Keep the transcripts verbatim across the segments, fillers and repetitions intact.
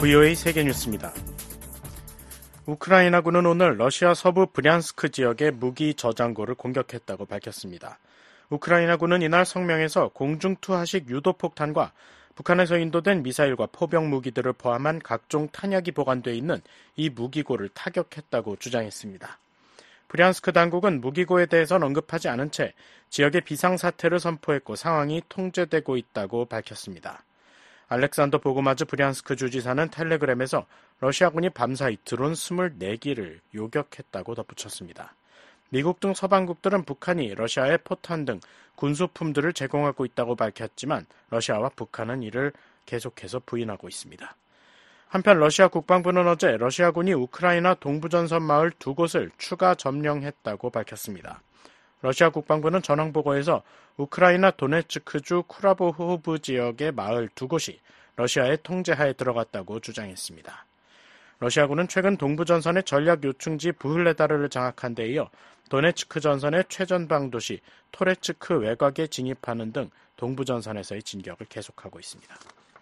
브이오에이 세계뉴스입니다. 우크라이나군은 오늘 러시아 서부 브리안스크 지역의 무기 저장고를 공격했다고 밝혔습니다. 우크라이나군은 이날 성명에서 공중투하식 유도폭탄과 북한에서 인도된 미사일과 포병 무기들을 포함한 각종 탄약이 보관되어 있는 이 무기고를 타격했다고 주장했습니다. 브리안스크 당국은 무기고에 대해서는 언급하지 않은 채 지역의 비상사태를 선포했고 상황이 통제되고 있다고 밝혔습니다. 알렉산더 보고마즈 브리안스크 주지사는 텔레그램에서 러시아군이 밤사이 드론 이십사 기를 요격했다고 덧붙였습니다. 미국 등 서방국들은 북한이 러시아에 포탄 등 군수품들을 제공하고 있다고 밝혔지만 러시아와 북한은 이를 계속해서 부인하고 있습니다. 한편 러시아 국방부는 어제 러시아군이 우크라이나 동부전선 마을 두 곳을 추가 점령했다고 밝혔습니다. 러시아 국방부는 전황보고에서 우크라이나 도네츠크주 쿠라보호브 지역의 마을 두 곳이 러시아의 통제하에 들어갔다고 주장했습니다. 러시아군은 최근 동부전선의 전략 요충지 부흘레다르를 장악한 데 이어 도네츠크 전선의 최전방 도시 토레츠크 외곽에 진입하는 등 동부전선에서의 진격을 계속하고 있습니다.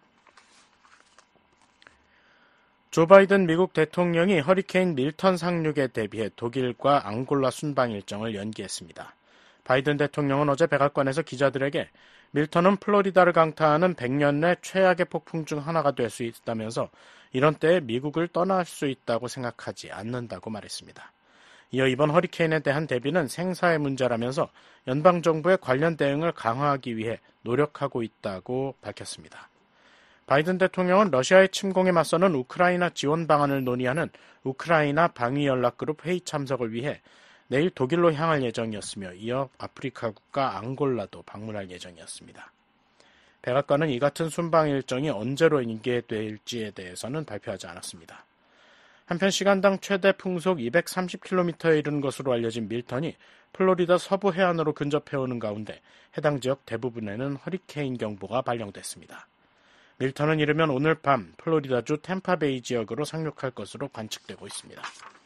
조 바이든 미국 대통령이 허리케인 밀턴 상륙에 대비해 독일과 앙골라 순방 일정을 연기했습니다. 바이든 대통령은 어제 백악관에서 기자들에게 밀턴은 플로리다를 강타하는 백 년 내 최악의 폭풍 중 하나가 될 수 있다면서 이런 때에 미국을 떠날 수 있다고 생각하지 않는다고 말했습니다. 이어 이번 허리케인에 대한 대비는 생사의 문제라면서 연방정부의 관련 대응을 강화하기 위해 노력하고 있다고 밝혔습니다. 바이든 대통령은 러시아의 침공에 맞서는 우크라이나 지원 방안을 논의하는 우크라이나 방위연락그룹 회의 참석을 위해 내일 독일로 향할 예정이었으며 이어 아프리카 국가 앙골라도 방문할 예정이었습니다. 백악관은 이 같은 순방 일정이 언제로 인계될지에 대해서는 발표하지 않았습니다. 한편 시간당 최대 풍속 이백삼십 킬로미터에 이르는 것으로 알려진 밀턴이 플로리다 서부 해안으로 근접해오는 가운데 해당 지역 대부분에는 허리케인 경보가 발령됐습니다. 밀턴은 이르면 오늘 밤 플로리다주 템파베이 지역으로 상륙할 것으로 관측되고 있습니다.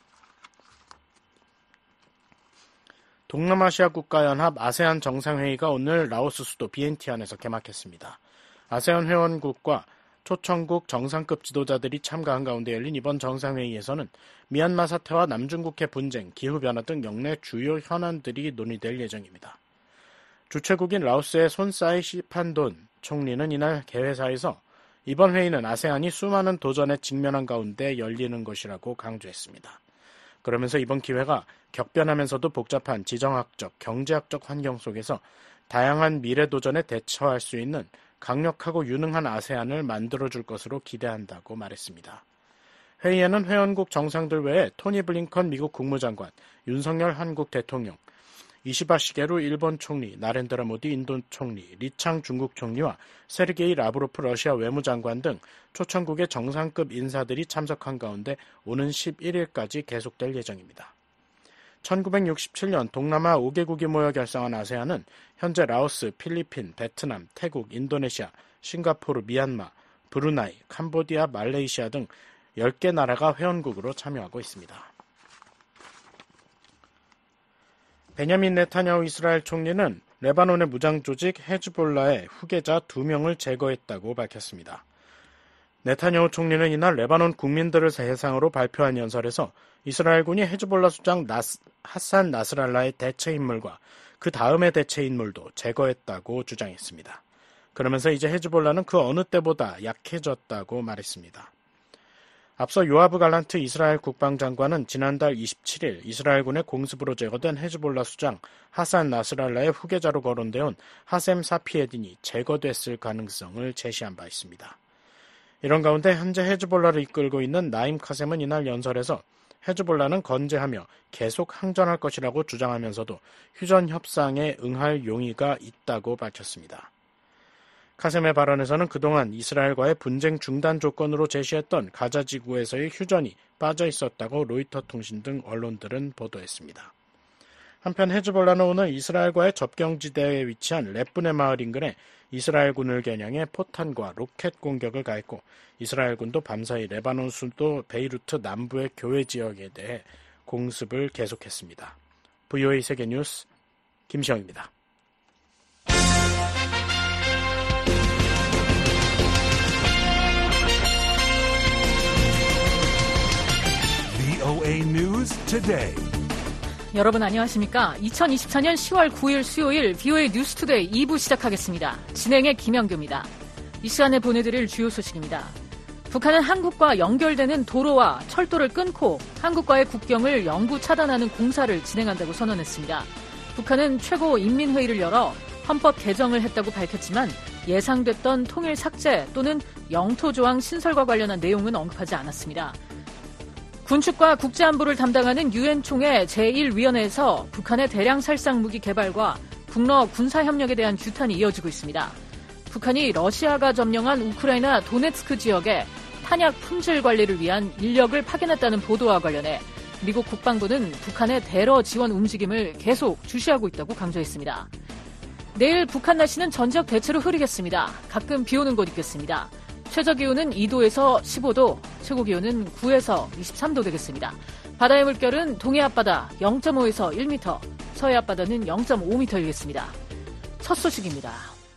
동남아시아 국가연합 아세안 정상회의가 오늘 라오스 수도 비엔티안에서 개막했습니다. 아세안 회원국과 초청국 정상급 지도자들이 참가한 가운데 열린 이번 정상회의에서는 미얀마 사태와 남중국해 분쟁, 기후변화 등 영내 주요 현안들이 논의될 예정입니다. 주최국인 라오스의 손사이 시판돈 총리는 이날 개회사에서 이번 회의는 아세안이 수많은 도전에 직면한 가운데 열리는 것이라고 강조했습니다. 그러면서 이번 기회가 격변하면서도 복잡한 지정학적, 경제학적 환경 속에서 다양한 미래 도전에 대처할 수 있는 강력하고 유능한 아세안을 만들어줄 것으로 기대한다고 말했습니다. 회의에는 회원국 정상들 외에 토니 블링컨 미국 국무장관, 윤석열 한국 대통령, 이시바 시게루 일본 총리, 나렌드라 모디 인도 총리, 리창 중국 총리와 세르게이 라브로프 러시아 외무장관 등 초청국의 정상급 인사들이 참석한 가운데 오는 십일일까지 계속될 예정입니다. 천구백육십칠 년 동남아 오 개국이 모여 결성한 아세안은 현재 라오스, 필리핀, 베트남, 태국, 인도네시아, 싱가포르, 미얀마, 브루나이, 캄보디아, 말레이시아 등 열 개 나라가 회원국으로 참여하고 있습니다. 베냐민 네타냐후 이스라엘 총리는 레바논의 무장조직 헤즈볼라의 후계자 두 명을 제거했다고 밝혔습니다. 네타냐후 총리는 이날 레바논 국민들을 대상으로 발표한 연설에서 이스라엘군이 헤즈볼라 수장 나스, 하산 나스랄라의 대체 인물과 그 다음의 대체 인물도 제거했다고 주장했습니다. 그러면서 이제 헤즈볼라는 그 어느 때보다 약해졌다고 말했습니다. 앞서 요아브 갈란트 이스라엘 국방장관은 지난달 이십칠일 이스라엘군의 공습으로 제거된 헤즈볼라 수장 하산 나스랄라의 후계자로 거론되어 온 하셈 사피에딘이 제거됐을 가능성을 제시한 바 있습니다. 이런 가운데 현재 헤즈볼라를 이끌고 있는 나임 카셈은 이날 연설에서 헤즈볼라는 건재하며 계속 항전할 것이라고 주장하면서도 휴전 협상에 응할 용의가 있다고 밝혔습니다. 카셈의 발언에서는 그동안 이스라엘과의 분쟁 중단 조건으로 제시했던 가자 지구에서의 휴전이 빠져 있었다고 로이터 통신 등 언론들은 보도했습니다. 한편 헤즈볼라는 오늘 이스라엘과의 접경지대에 위치한 렛분의 마을 인근에 이스라엘군을 겨냥해 포탄과 로켓 공격을 가했고 이스라엘군도 밤사이 레바논 수도 베이루트 남부의 교외 지역에 대해 공습을 계속했습니다. 브이오에이 세계뉴스 김시영입니다. 브이오에이 News Today. 여러분 안녕하십니까? 이천이십사년 시월 구일 수요일 브이오에이 뉴스 투데이 이 부 시작하겠습니다. 진행의 김영규입니다. 이 시간에 보내드릴 주요 소식입니다. 북한은 한국과 연결되는 도로와 철도를 끊고 한국과의 국경을 영구 차단하는 공사를 진행한다고 선언했습니다. 북한은 최고인민회의를 열어 헌법 개정을 했다고 밝혔지만 예상됐던 통일 삭제 또는 영토조항 신설과 관련한 내용은 언급하지 않았습니다. 군축과 국제안보를 담당하는 유엔 총회 제일 위원회에서 북한의 대량 살상 무기 개발과 북러 군사협력에 대한 규탄이 이어지고 있습니다. 북한이 러시아가 점령한 우크라이나 도네츠크 지역에 탄약 품질 관리를 위한 인력을 파견했다는 보도와 관련해 미국 국방부는 북한의 대러 지원 움직임을 계속 주시하고 있다고 강조했습니다. 내일 북한 날씨는 전지역 대체로 흐리겠습니다. 가끔 비 오는 곳 있겠습니다. 최저기온은 이 도에서 십오 도, 최고기온은 구에서 이십삼 도 되겠습니다. 바다의 물결은 동해 앞바다 영 점 오에서 일 미터, 서해 앞바다는 영 점 오 미터이겠습니다. 첫 소식입니다.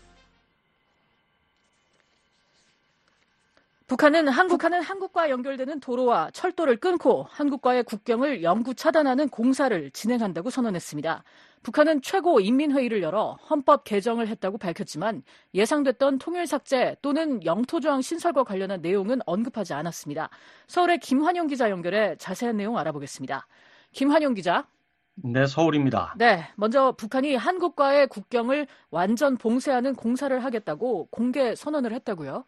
북한은 한국하는 한국과 연결되는 도로와 철도를 끊고 한국과의 국경을 영구 차단하는 공사를 진행한다고 선언했습니다. 북한은 최고인민회의를 열어 헌법 개정을 했다고 밝혔지만 예상됐던 통일 삭제 또는 영토조항 신설과 관련한 내용은 언급하지 않았습니다. 서울의 김환영 기자 연결해 자세한 내용 알아보겠습니다. 김환영 기자. 네, 서울입니다. 네, 먼저 북한이 한국과의 국경을 완전 봉쇄하는 공사를 하겠다고 공개 선언을 했다고요?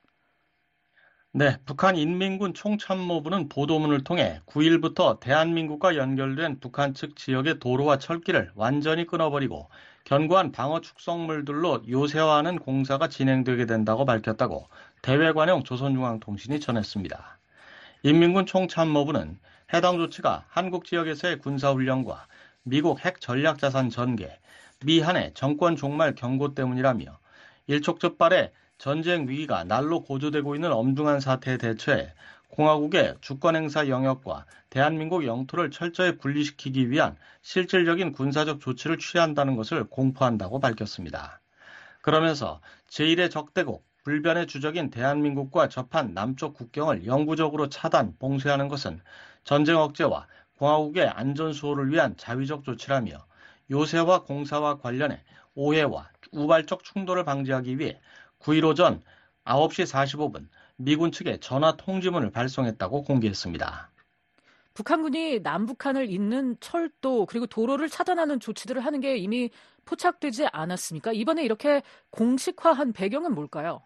네, 북한 인민군 총참모부는 보도문을 통해 구일부터 대한민국과 연결된 북한 측 지역의 도로와 철길을 완전히 끊어버리고 견고한 방어 축성물들로 요새화하는 공사가 진행되게 된다고 밝혔다고 대외관용 조선중앙통신이 전했습니다. 인민군 총참모부는 해당 조치가 한국 지역에서의 군사훈련과 미국 핵 전략자산 전개, 미한의 정권 종말 경고 때문이라며 일촉즉발의 전쟁 위기가 날로 고조되고 있는 엄중한 사태에 대처해 공화국의 주권행사 영역과 대한민국 영토를 철저히 분리시키기 위한 실질적인 군사적 조치를 취한다는 것을 공포한다고 밝혔습니다. 그러면서 제일의 적대국, 불변의 주적인 대한민국과 접한 남쪽 국경을 영구적으로 차단, 봉쇄하는 것은 전쟁 억제와 공화국의 안전수호를 위한 자위적 조치라며 요새화 공사와 관련해 오해와 우발적 충돌을 방지하기 위해 구일 오전 아홉 시 사십오 분 미군 측에 전화 통지문을 발송했다고 공개했습니다. 북한군이 남북한을 잇는 철도 그리고 도로를 차단하는 조치들을 하는 게 이미 포착되지 않았습니까? 이번에 이렇게 공식화한 배경은 뭘까요?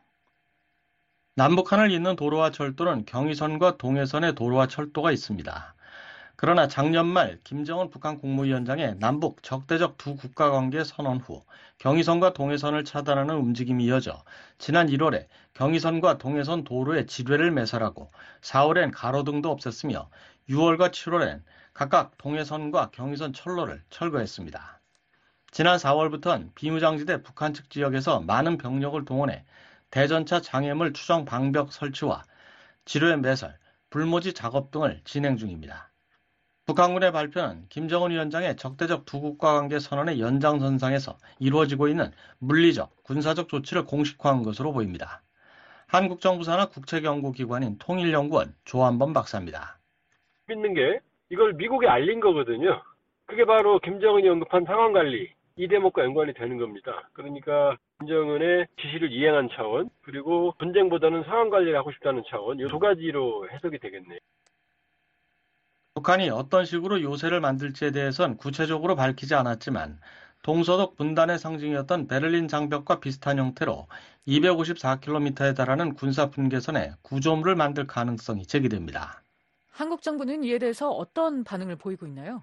남북한을 잇는 도로와 철도는 경의선과 동해선의 도로와 철도가 있습니다. 그러나 작년 말 김정은 북한 국무위원장의 남북 적대적 두 국가 관계 선언 후 경의선과 동해선을 차단하는 움직임이 이어져 지난 일월에 경의선과 동해선 도로의 지뢰를 매설하고 사월엔 가로등도 없앴으며 유월과 칠월엔 각각 동해선과 경의선 철로를 철거했습니다. 지난 사월부터는 비무장지대 북한 측 지역에서 많은 병력을 동원해 대전차 장애물 추정 방벽 설치와 지뢰 매설, 불모지 작업 등을 진행 중입니다. 북한군의 발표는 김정은 위원장의 적대적 두 국가 관계 선언의 연장선상에서 이루어지고 있는 물리적, 군사적 조치를 공식화한 것으로 보입니다. 한국 정부 산하 국책연구기관인 통일연구원 조한범 박사입니다. 믿는 게 이걸 미국에 알린 거거든요. 그게 바로 김정은이 언급한 상황관리, 이 대목과 연관이 되는 겁니다. 그러니까 김정은의 지시를 이행한 차원, 그리고 전쟁보다는 상황관리를 하고 싶다는 차원, 이 두 가지로 해석이 되겠네요. 북한이 어떤 식으로 요새를 만들지에 대해선 구체적으로 밝히지 않았지만 동서독 분단의 상징이었던 베를린 장벽과 비슷한 형태로 이백오십사 킬로미터에 달하는 군사 분계선에 구조물을 만들 가능성이 제기됩니다. 한국 정부는 이에 대해서 어떤 반응을 보이고 있나요?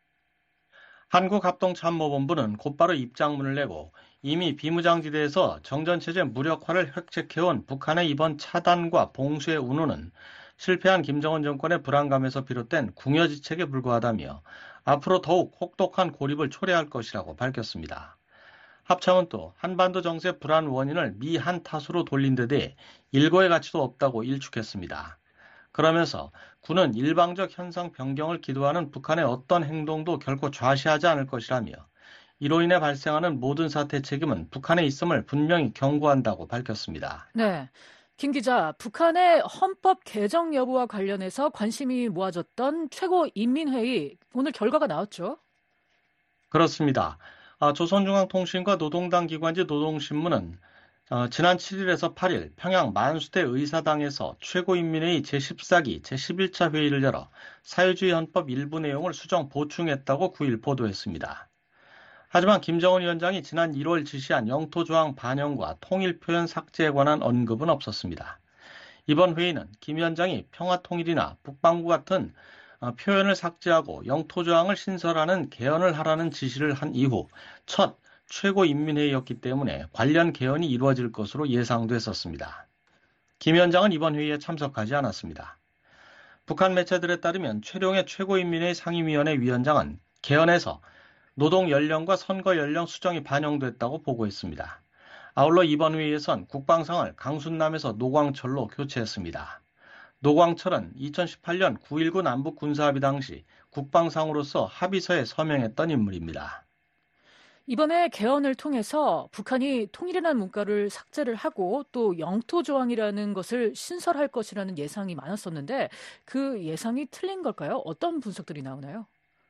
한국합동참모본부는 곧바로 입장문을 내고 이미 비무장지대에서 정전체제 무력화를 획책해온 북한의 이번 차단과 봉쇄의 운운은 실패한 김정은 정권의 불안감에서 비롯된 궁여지책에 불과하다며 앞으로 더욱 혹독한 고립을 초래할 것이라고 밝혔습니다. 합참은 또 한반도 정세 불안 원인을 미한 탓으로 돌린 데 대해 일고의 가치도 없다고 일축했습니다. 그러면서 군은 일방적 현상 변경을 기도하는 북한의 어떤 행동도 결코 좌시하지 않을 것이라며 이로 인해 발생하는 모든 사태 책임은 북한에 있음을 분명히 경고한다고 밝혔습니다. 네. 김 기자, 북한의 헌법 개정 여부와 관련해서 관심이 모아졌던 최고인민회의 오늘 결과가 나왔죠? 그렇습니다. 아, 조선중앙통신과 노동당 기관지 노동신문은 어, 지난 칠 일에서 팔 일 평양 만수대 의사당에서 최고인민회의 제십사 기 제십일 차 회의를 열어 사회주의 헌법 일부 내용을 수정 보충했다고 구 일 보도했습니다. 하지만 김정은 위원장이 지난 일월 지시한 영토조항 반영과 통일표현 삭제에 관한 언급은 없었습니다. 이번 회의는 김 위원장이 평화통일이나 북방구 같은 표현을 삭제하고 영토조항을 신설하는 개헌을 하라는 지시를 한 이후 첫 최고인민회의였기 때문에 관련 개헌이 이루어질 것으로 예상됐었습니다. 김 위원장은 이번 회의에 참석하지 않았습니다. 북한 매체들에 따르면 최룡해 최고인민회의 상임위원회 위원장은 개헌에서 노동 연령과 선거 연령 수정이 반영됐다고 보고했습니다. 아울러 이번 회의에선 국방상을 강순남에서 노광철로 교체했습니다. 노광철은 이천십팔 년 구 일구 남북 군사합의 당시 국방상으로서 합의서에 서명했던 인물입니다. 이번에 개헌을 통해서 북한이 통일이라는 문구를 삭제를 하고 또 영토조항이라는 것을 신설할 것이라는 예상이 많았었는데 그 예상이 틀린 걸까요? 어떤 분석들이 나오나요?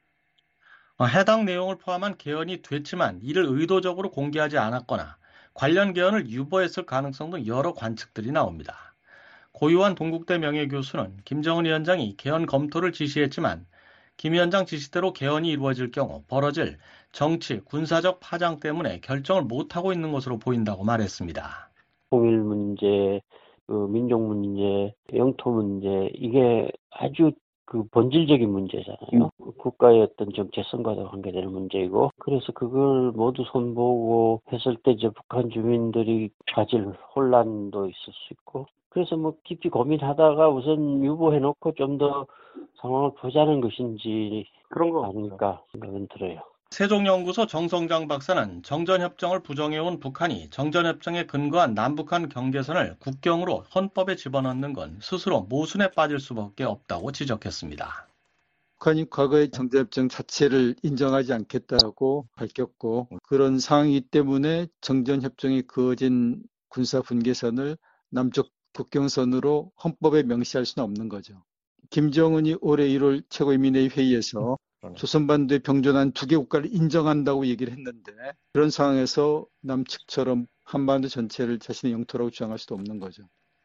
해당 내용을 포함한 개헌이 됐지만 이를 의도적으로 공개하지 않았거나 관련 개헌을 유보했을 가능성 등 여러 관측들이 나옵니다. 고유한 동국대 명예교수는 김정은 위원장이 개헌 검토를 지시했지만 김 위원장 지시대로 개헌이 이루어질 경우 벌어질 정치, 군사적 파장 때문에 결정을 못하고 있는 것으로 보인다고 말했습니다. 통일 문제, 그 민족 문제, 영토 문제 이게 아주 그 본질적인 문제잖아요. 음. 국가의 어떤 정체성과도 관계되는 문제이고 그래서 그걸 모두 손보고 했을 때 이제 북한 주민들이 가질 혼란도 있을 수 있고 그래서 뭐 깊이 고민하다가 우선 유보해놓고 좀 더 상황을 보자는 것인지 그런 거 아닐까 생각은 들어요. 세종연구소 정성장 박사는 정전협정을 부정해온 북한이 정전협정에 근거한 남북한 경계선을 국경으로 헌법에 집어넣는 건 스스로 모순에 빠질 수밖에 없다고 지적했습니다. 북한이 과거의 정전협정 자체를 인정하지 않겠다고 밝혔고 그런 상황이기 때문에 정전협정에 그어진 군사분계선을 남쪽 국경선으로 헌법에 명시할 수는 없는 거죠. 김정은이 올해 일월 최고인민회의 회의에서 조선반도에 병존한 두 개 국가를 인정한다고 얘기를 했는데 그런 상황에서 남측처럼 한반도 전체를 자신의 영토라고 주장할 수도 없는 거죠.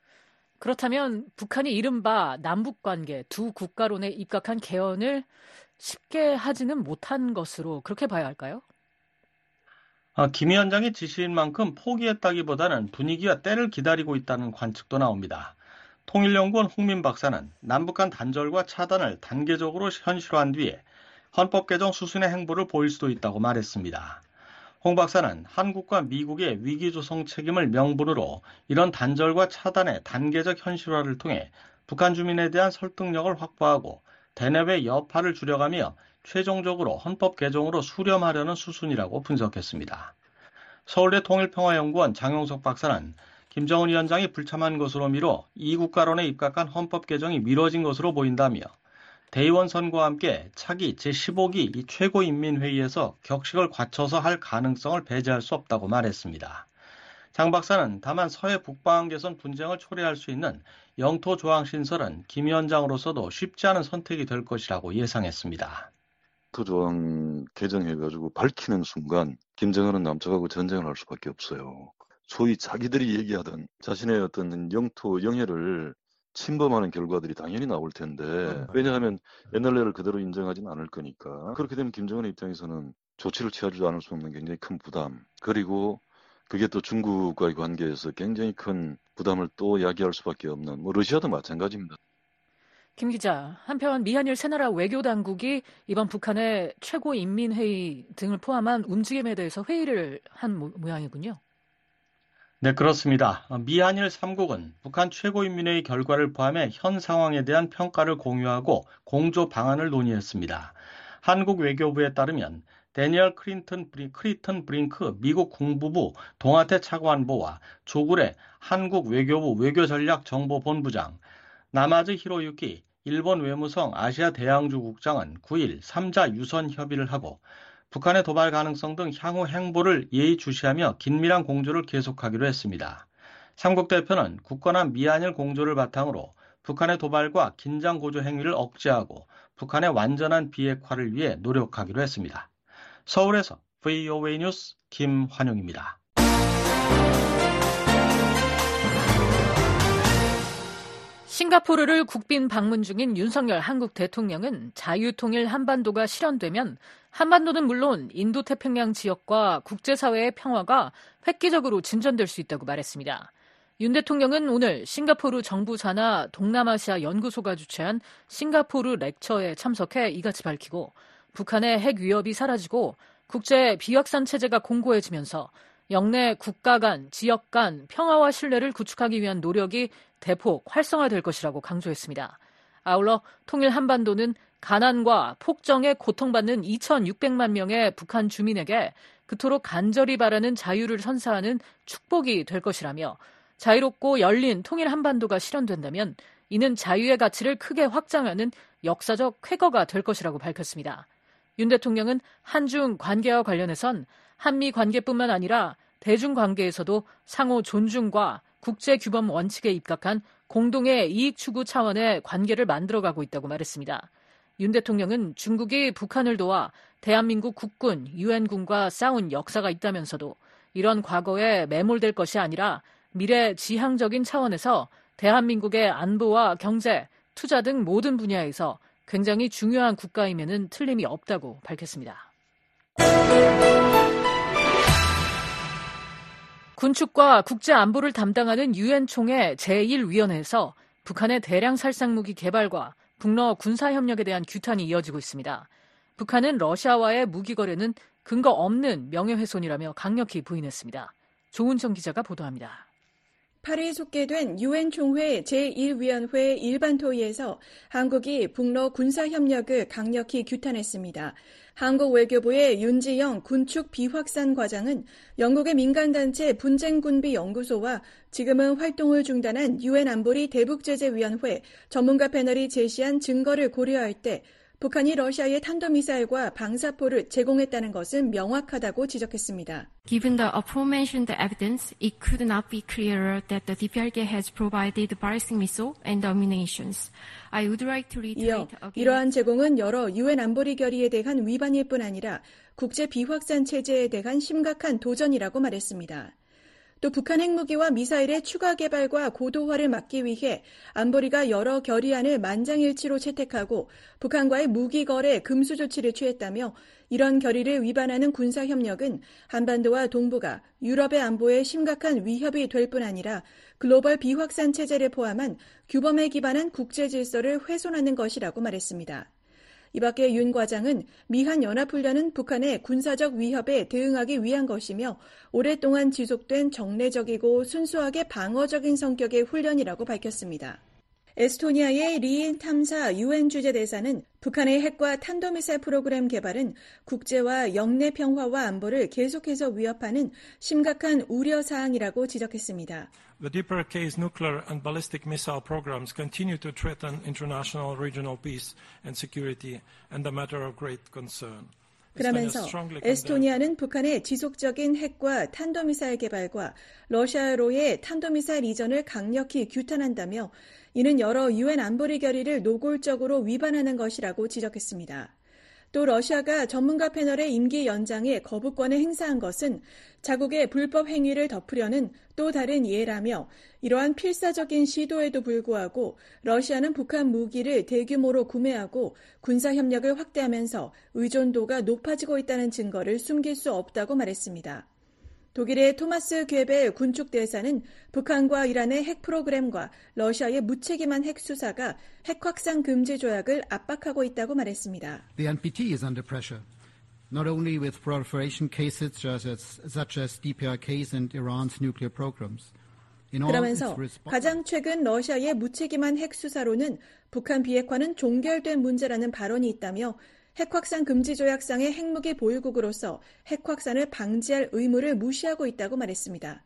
그렇다면 북한이 이른바 남북관계 두 국가론에 입각한 개헌을 쉽게 하지는 못한 것으로 그렇게 봐야 할까요? 아, 김 위원장이 지시인 만큼 포기했다기보다는 분위기와 때를 기다리고 있다는 관측도 나옵니다. 통일연구원 홍민 박사는 남북한 단절과 차단을 단계적으로 현실화한 뒤에 헌법 개정 수순의 행보를 보일 수도 있다고 말했습니다. 홍 박사는 한국과 미국의 위기 조성 책임을 명분으로 이런 단절과 차단의 단계적 현실화를 통해 북한 주민에 대한 설득력을 확보하고 대내외 여파를 줄여가며 최종적으로 헌법 개정으로 수렴하려는 수순이라고 분석했습니다. 서울대 통일평화연구원 장용석 박사는 김정은 위원장이 불참한 것으로 미뤄 이 국가론에 입각한 헌법 개정이 미뤄진 것으로 보인다며 대의원 선거와 함께 차기 제십오 기 이 최고인민회의에서 격식을 갖춰서 할 가능성을 배제할 수 없다고 말했습니다. 장 박사는 다만 서해 북방한계선 분쟁을 초래할 수 있는 영토 조항 신설은 김 위원장으로서도 쉽지 않은 선택이 될 것이라고 예상했습니다. 영토 조항 개정해가지고 밝히는 순간 김정은은 남쪽하고 전쟁을 할 수밖에 없어요. 소위 자기들이 얘기하던 자신의 어떤 영토 영해를 침범하는 결과들이 당연히 나올 텐데 왜냐하면 옛날래를 그대로 인정하지는 않을 거니까 그렇게 되면 김정은의 입장에서는 조치를 취하지도 않을 수 없는 굉장히 큰 부담 그리고 그게 또 중국과의 관계에서 굉장히 큰 부담을 또 야기할 수밖에 없는 뭐 러시아도 마찬가지입니다. 김 기자, 한편 미한일 세 나라 외교당국이 이번 북한의 최고인민회의 등을 포함한 움직임에 대해서 회의를 한 모, 모양이군요. 네, 그렇습니다. 미한일 삼 국은 북한 최고인민회의 결과를 포함해 현 상황에 대한 평가를 공유하고 공조 방안을 논의했습니다. 한국 외교부에 따르면 데니얼 크린턴, 브리, 크리턴 브링크 미국 국무부 동아태 차관보와 조구레 한국 외교부 외교전략정보본부장, 나마즈 히로유키 일본 외무성 아시아 대양주 국장은 구 일 삼 자 유선 협의를 하고 북한의 도발 가능성 등 향후 행보를 예의주시하며 긴밀한 공조를 계속하기로 했습니다. 삼국 대표는 굳건한 미한일 공조를 바탕으로 북한의 도발과 긴장 고조 행위를 억제하고 북한의 완전한 비핵화를 위해 노력하기로 했습니다. 서울에서 브이오에이 뉴스 김환용입니다. 싱가포르를 국빈 방문 중인 윤석열 한국 대통령은 자유통일 한반도가 실현되면 한반도는 물론 인도태평양 지역과 국제사회의 평화가 획기적으로 진전될 수 있다고 말했습니다. 윤 대통령은 오늘 싱가포르 정부 산하 동남아시아 연구소가 주최한 싱가포르 렉처에 참석해 이같이 밝히고 북한의 핵 위협이 사라지고 국제 비확산 체제가 공고해지면서 영내 국가 간, 지역 간 평화와 신뢰를 구축하기 위한 노력이 대폭 활성화될 것이라고 강조했습니다. 아울러 통일 한반도는 가난과 폭정에 고통받는 이천육백만 명의 북한 주민에게 그토록 간절히 바라는 자유를 선사하는 축복이 될 것이라며 자유롭고 열린 통일 한반도가 실현된다면 이는 자유의 가치를 크게 확장하는 역사적 쾌거가 될 것이라고 밝혔습니다. 윤 대통령은 한중 관계와 관련해선 한미 관계뿐만 아니라 대중관계에서도 상호 존중과 국제규범 원칙에 입각한 공동의 이익 추구 차원의 관계를 만들어가고 있다고 말했습니다. 윤 대통령은 중국이 북한을 도와 대한민국 국군, 유엔군과 싸운 역사가 있다면서도 이런 과거에 매몰될 것이 아니라 미래 지향적인 차원에서 대한민국의 안보와 경제, 투자 등 모든 분야에서 굉장히 중요한 국가임에는 틀림이 없다고 밝혔습니다. 군축과 국제안보를 담당하는 유엔 총회 제일 위원회에서 북한의 대량 살상무기 개발과 북러 군사협력에 대한 규탄이 이어지고 있습니다. 북한은 러시아와의 무기 거래는 근거 없는 명예훼손이라며 강력히 부인했습니다. 조은정 기자가 보도합니다. 팔 일 속개된 유엔 총회 제일 위원회 일반 토의에서 한국이 북러 군사협력을 강력히 규탄했습니다. 한국 외교부의 윤지영 군축 비확산 과장은 영국의 민간단체 분쟁군비연구소와 지금은 활동을 중단한 유엔 안보리 대북제재위원회 전문가 패널이 제시한 증거를 고려할 때 북한이 러시아에 탄도미사일과 방사포를 제공했다는 것은 명확하다고 지적했습니다. Given the aforementioned evidence, it could not be clearer that the 디피알케이 has provided ballistic missile and ammunitions. I would like to reiterate 이어 again. 이러한 제공은 여러 유엔 안보리 결의에 대한 위반일 뿐 아니라 국제 비확산 체제에 대한 심각한 도전이라고 말했습니다. 또 북한 핵무기와 미사일의 추가 개발과 고도화를 막기 위해 안보리가 여러 결의안을 만장일치로 채택하고 북한과의 무기 거래 금수 조치를 취했다며 이런 결의를 위반하는 군사협력은 한반도와 동북아, 유럽의 안보에 심각한 위협이 될 뿐 아니라 글로벌 비확산 체제를 포함한 규범에 기반한 국제 질서를 훼손하는 것이라고 말했습니다. 이 밖에 윤 과장은 미한 연합훈련은 북한의 군사적 위협에 대응하기 위한 것이며 오랫동안 지속된 정례적이고 순수하게 방어적인 성격의 훈련이라고 밝혔습니다. 에스토니아의 리인 탐사 유엔 주재대사는 북한의 핵과 탄도미사일 프로그램 개발은 국제와 영내 평화와 안보를 계속해서 위협하는 심각한 우려사항이라고 지적했습니다. The 디피알케이's nuclear and ballistic missile programs continue to threaten international regional peace and security and a matter of great concern. 그러면서 에스토니아는 북한의 지속적인 핵과 탄도미사일 개발과 러시아로의 탄도미사일 이전을 강력히 규탄한다며 이는 여러 유엔 안보리 결의를 노골적으로 위반하는 것이라고 지적했습니다. 또 러시아가 전문가 패널의 임기 연장에 거부권을 행사한 것은 자국의 불법 행위를 덮으려는 또 다른 예라며 이러한 필사적인 시도에도 불구하고 러시아는 북한 무기를 대규모로 구매하고 군사협력을 확대하면서 의존도가 높아지고 있다는 증거를 숨길 수 없다고 말했습니다. 독일의 토마스 괴베 군축 대사는 북한과 이란의 핵 프로그램과 러시아의 무책임한 핵 수사가 핵 확산 금지 조약을 압박하고 있다고 말했습니다. The 엔피티 is under pressure, not only with proliferation cases such as, such as 디피알케이's and Iran's nuclear programs. 그러면서 가장 최근 러시아의 무책임한 핵 수사로는 북한 비핵화는 종결된 문제라는 발언이 있다며 핵 확산 금지 조약상의 핵무기 보유국으로서 핵 확산을 방지할 의무를 무시하고 있다고 말했습니다.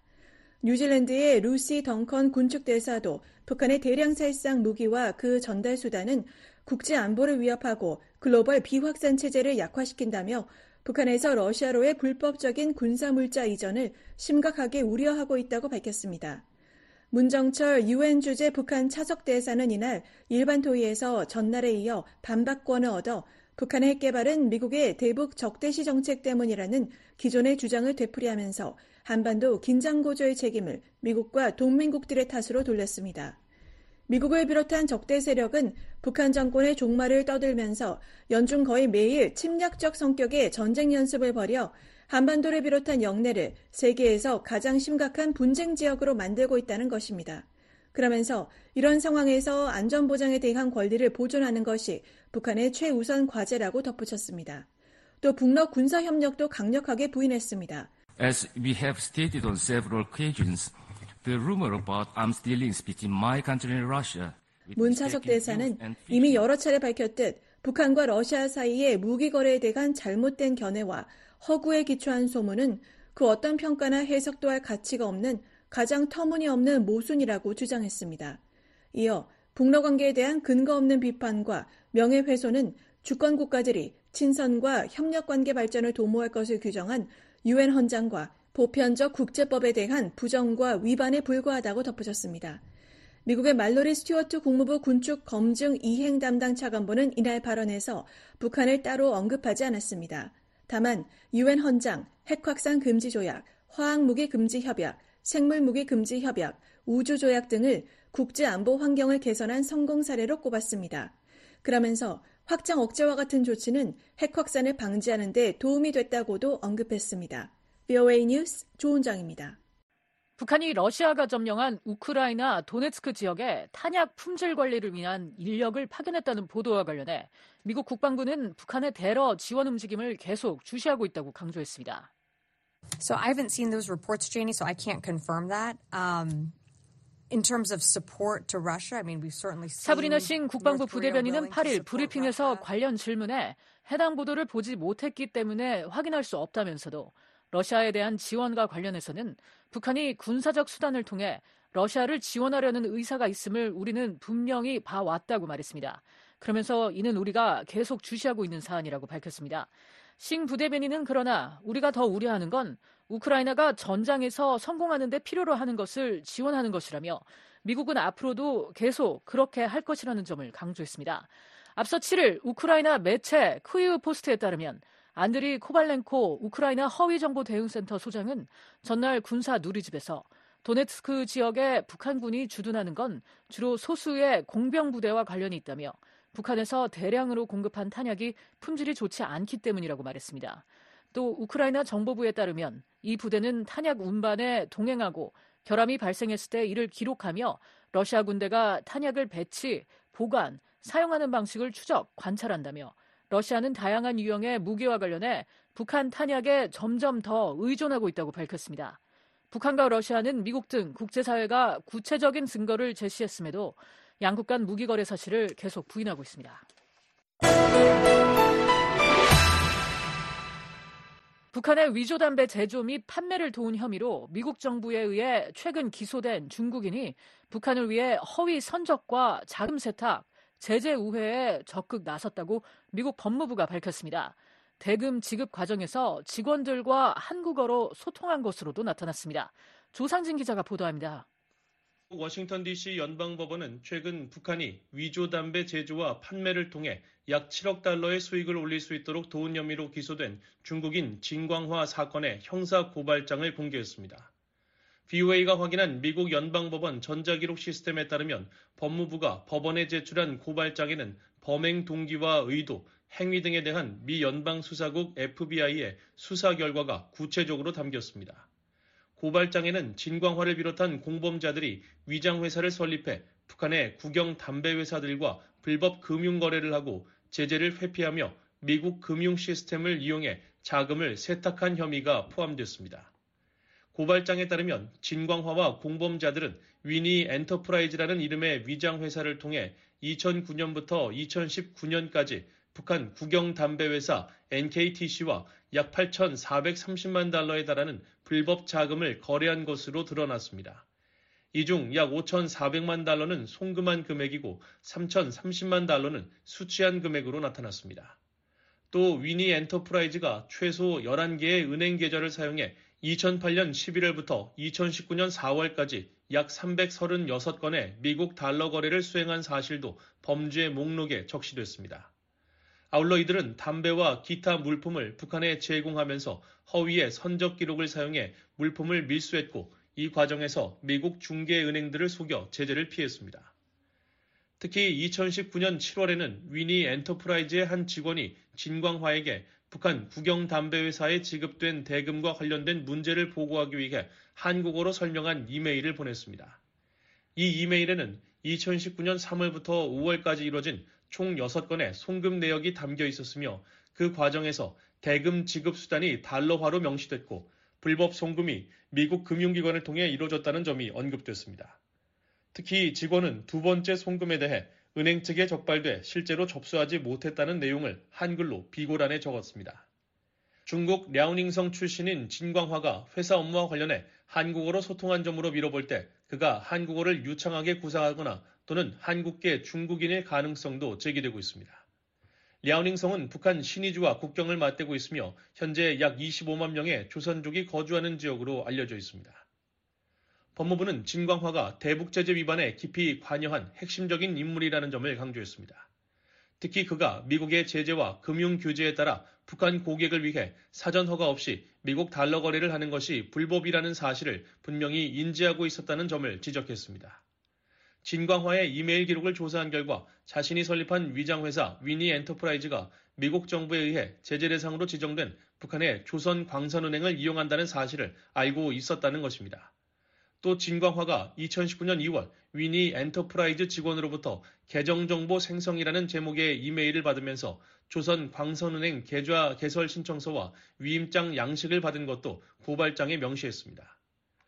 뉴질랜드의 루시 덩컨 군축 대사도 북한의 대량 살상 무기와 그 전달 수단은 국제 안보를 위협하고 글로벌 비확산 체제를 약화시킨다며 북한에서 러시아로의 불법적인 군사물자 이전을 심각하게 우려하고 있다고 밝혔습니다. 문정철 유엔 주재 북한 차석 대사는 이날 일반 토의에서 전날에 이어 반박권을 얻어 북한의 핵 개발은 미국의 대북 적대시 정책 때문이라는 기존의 주장을 되풀이하면서 한반도 긴장 고조의 책임을 미국과 동맹국들의 탓으로 돌렸습니다. 미국을 비롯한 적대 세력은 북한 정권의 종말을 떠들면서 연중 거의 매일 침략적 성격의 전쟁 연습을 벌여 한반도를 비롯한 영내를 세계에서 가장 심각한 분쟁 지역으로 만들고 있다는 것입니다. 그러면서 이런 상황에서 안전보장에 대한 권리를 보존하는 것이 북한의 최우선 과제라고 덧붙였습니다. 또 북러 군사협력도 강력하게 부인했습니다. As we have stated on several occasions, the rumor about arms dealings between my country and Russia. 문차석 대사는 이미 여러 차례 밝혔듯 북한과 러시아 사이의 무기 거래에 대한 잘못된 견해와 허구에 기초한 소문은 그 어떤 평가나 해석도 할 가치가 없는 가장 터무니없는 모순이라고 주장했습니다. 이어 북러 관계에 대한 근거 없는 비판과 명예훼손은 주권 국가들이 친선과 협력관계 발전을 도모할 것을 규정한 유엔 헌장과 보편적 국제법에 대한 부정과 위반에 불과하다고 덧붙였습니다. 미국의 말로리 스튜어트 국무부 군축 검증 이행 담당 차관보는 이날 발언에서 북한을 따로 언급하지 않았습니다. 다만 유엔 헌장, 핵확산 금지 조약, 화학무기 금지 협약, 생물무기 금지 협약, 우주조약 등을 국제안보 환경을 개선한 성공 사례로 꼽았습니다. 그러면서 확장 억제와 같은 조치는 핵 확산을 방지하는 데 도움이 됐다고도 언급했습니다. 브이오에이 뉴스 조은정입니다. 북한이 러시아가 점령한 우크라이나 도네츠크 지역에 탄약 품질 관리를 위한 인력을 파견했다는 보도와 관련해 미국 국방부는 북한의 대러 지원 움직임을 계속 주시하고 있다고 강조했습니다. So I haven't seen those reports, Janie, so I can't confirm that. Um, in terms of support to Russia, I mean, we've certainly seen 사브리나 싱 국방부 부대변인은 팔 일 브리핑에서 관련 질문에 해당 보도를 보지 못했기 때문에 확인할 수 없다면서도 러시아에 대한 지원과 관련해서는 북한이 군사적 수단을 통해 러시아를 지원하려는 의사가 있음을 우리는 분명히 봐왔다고 말했습니다. 그러면서 이는 우리가 계속 주시하고 있는 사안이라고 밝혔습니다. 싱 부대변인은 그러나 우리가 더 우려하는 건 우크라이나가 전장에서 성공하는 데 필요로 하는 것을 지원하는 것이라며 미국은 앞으로도 계속 그렇게 할 것이라는 점을 강조했습니다. 앞서 칠 일 우크라이나 매체 크이우 포스트에 따르면 안드리 코발렌코 우크라이나 허위정보대응센터 소장은 전날 군사 누리집에서 도네츠크 지역에 북한군이 주둔하는 건 주로 소수의 공병부대와 관련이 있다며 북한에서 대량으로 공급한 탄약이 품질이 좋지 않기 때문이라고 말했습니다. 또 우크라이나 정보부에 따르면 이 부대는 탄약 운반에 동행하고 결함이 발생했을 때 이를 기록하며 러시아 군대가 탄약을 배치, 보관, 사용하는 방식을 추적, 관찰한다며 러시아는 다양한 유형의 무기와 관련해 북한 탄약에 점점 더 의존하고 있다고 밝혔습니다. 북한과 러시아는 미국 등 국제사회가 구체적인 증거를 제시했음에도 양국 간 무기 거래 사실을 계속 부인하고 있습니다. 북한의 위조 담배 제조 및 판매를 도운 혐의로 미국 정부에 의해 최근 기소된 중국인이 북한을 위해 허위 선적과 자금 세탁, 제재 우회에 적극 나섰다고 미국 법무부가 밝혔습니다. 대금 지급 과정에서 직원들과 한국어로 소통한 것으로도 나타났습니다. 조상진 기자가 보도합니다. 워싱턴 디씨 연방법원은 최근 북한이 위조 담배 제조와 판매를 통해 약 칠억 달러의 수익을 올릴 수 있도록 도운 혐의로 기소된 중국인 진광화 사건의 형사 고발장을 공개했습니다. 브이오에이가 확인한 미국 연방법원 전자기록 시스템에 따르면 법무부가 법원에 제출한 고발장에는 범행 동기와 의도, 행위 등에 대한 미 연방수사국 에프비아이의 수사 결과가 구체적으로 담겼습니다. 고발장에는 진광화를 비롯한 공범자들이 위장회사를 설립해 북한의 국영 담배 회사들과 불법 금융거래를 하고 제재를 회피하며 미국 금융 시스템을 이용해 자금을 세탁한 혐의가 포함됐습니다. 고발장에 따르면 진광화와 공범자들은 위니 엔터프라이즈라는 이름의 위장회사를 통해 이천구 년부터 이천십구 년까지 북한 국영 담배 회사 엔케이티씨와 약 팔천사백삼십만 달러에 달하는 불법 자금을 거래한 것으로 드러났습니다. 이 중 약 오천사백만 달러는 송금한 금액이고 삼천삼십만 달러는 수취한 금액으로 나타났습니다. 또 위니 엔터프라이즈가 최소 열한 개의 은행 계좌를 사용해 이천팔 년 십일월부터 이천십구 년 사월까지 약 삼백삼십육 건의 미국 달러 거래를 수행한 사실도 범죄 목록에 적시됐습니다. 아울러 이들은 담배와 기타 물품을 북한에 제공하면서 허위의 선적 기록을 사용해 물품을 밀수했고 이 과정에서 미국 중개은행들을 속여 제재를 피했습니다. 특히 이천십구 년 칠월에는 위니 엔터프라이즈의 한 직원이 진광화에게 북한 국영담배회사에 지급된 대금과 관련된 문제를 보고하기 위해 한국어로 설명한 이메일을 보냈습니다. 이 이메일에는 이천십구 년 삼월부터 오월까지 이뤄진 총 여섯 건의 송금 내역이 담겨 있었으며 그 과정에서 대금 지급 수단이 달러화로 명시됐고 불법 송금이 미국 금융기관을 통해 이루어졌다는 점이 언급됐습니다. 특히 직원은 두 번째 송금에 대해 은행 측에 적발돼 실제로 접수하지 못했다는 내용을 한글로 비고란에 적었습니다. 중국 랴오닝성 출신인 진광화가 회사 업무와 관련해 한국어로 소통한 점으로 미뤄볼 때 그가 한국어를 유창하게 구사하거나 또는 한국계 중국인의 가능성도 제기되고 있습니다. 랴오닝성은 북한 신의주와 국경을 맞대고 있으며 현재 약 이십오만 명의 조선족이 거주하는 지역으로 알려져 있습니다. 법무부는 진광화가 대북제재 위반에 깊이 관여한 핵심적인 인물이라는 점을 강조했습니다. 특히 그가 미국의 제재와 금융 규제에 따라 북한 고객을 위해 사전 허가 없이 미국 달러 거래를 하는 것이 불법이라는 사실을 분명히 인지하고 있었다는 점을 지적했습니다. 진광화의 이메일 기록을 조사한 결과 자신이 설립한 위장회사 위니 엔터프라이즈가 미국 정부에 의해 제재 대상으로 지정된 북한의 조선광산은행을 이용한다는 사실을 알고 있었다는 것입니다. 또 진광화가 이천십구 년 이월 위니 엔터프라이즈 직원으로부터 계정정보 생성이라는 제목의 이메일을 받으면서 조선광산은행 계좌 개설 신청서와 위임장 양식을 받은 것도 고발장에 명시했습니다.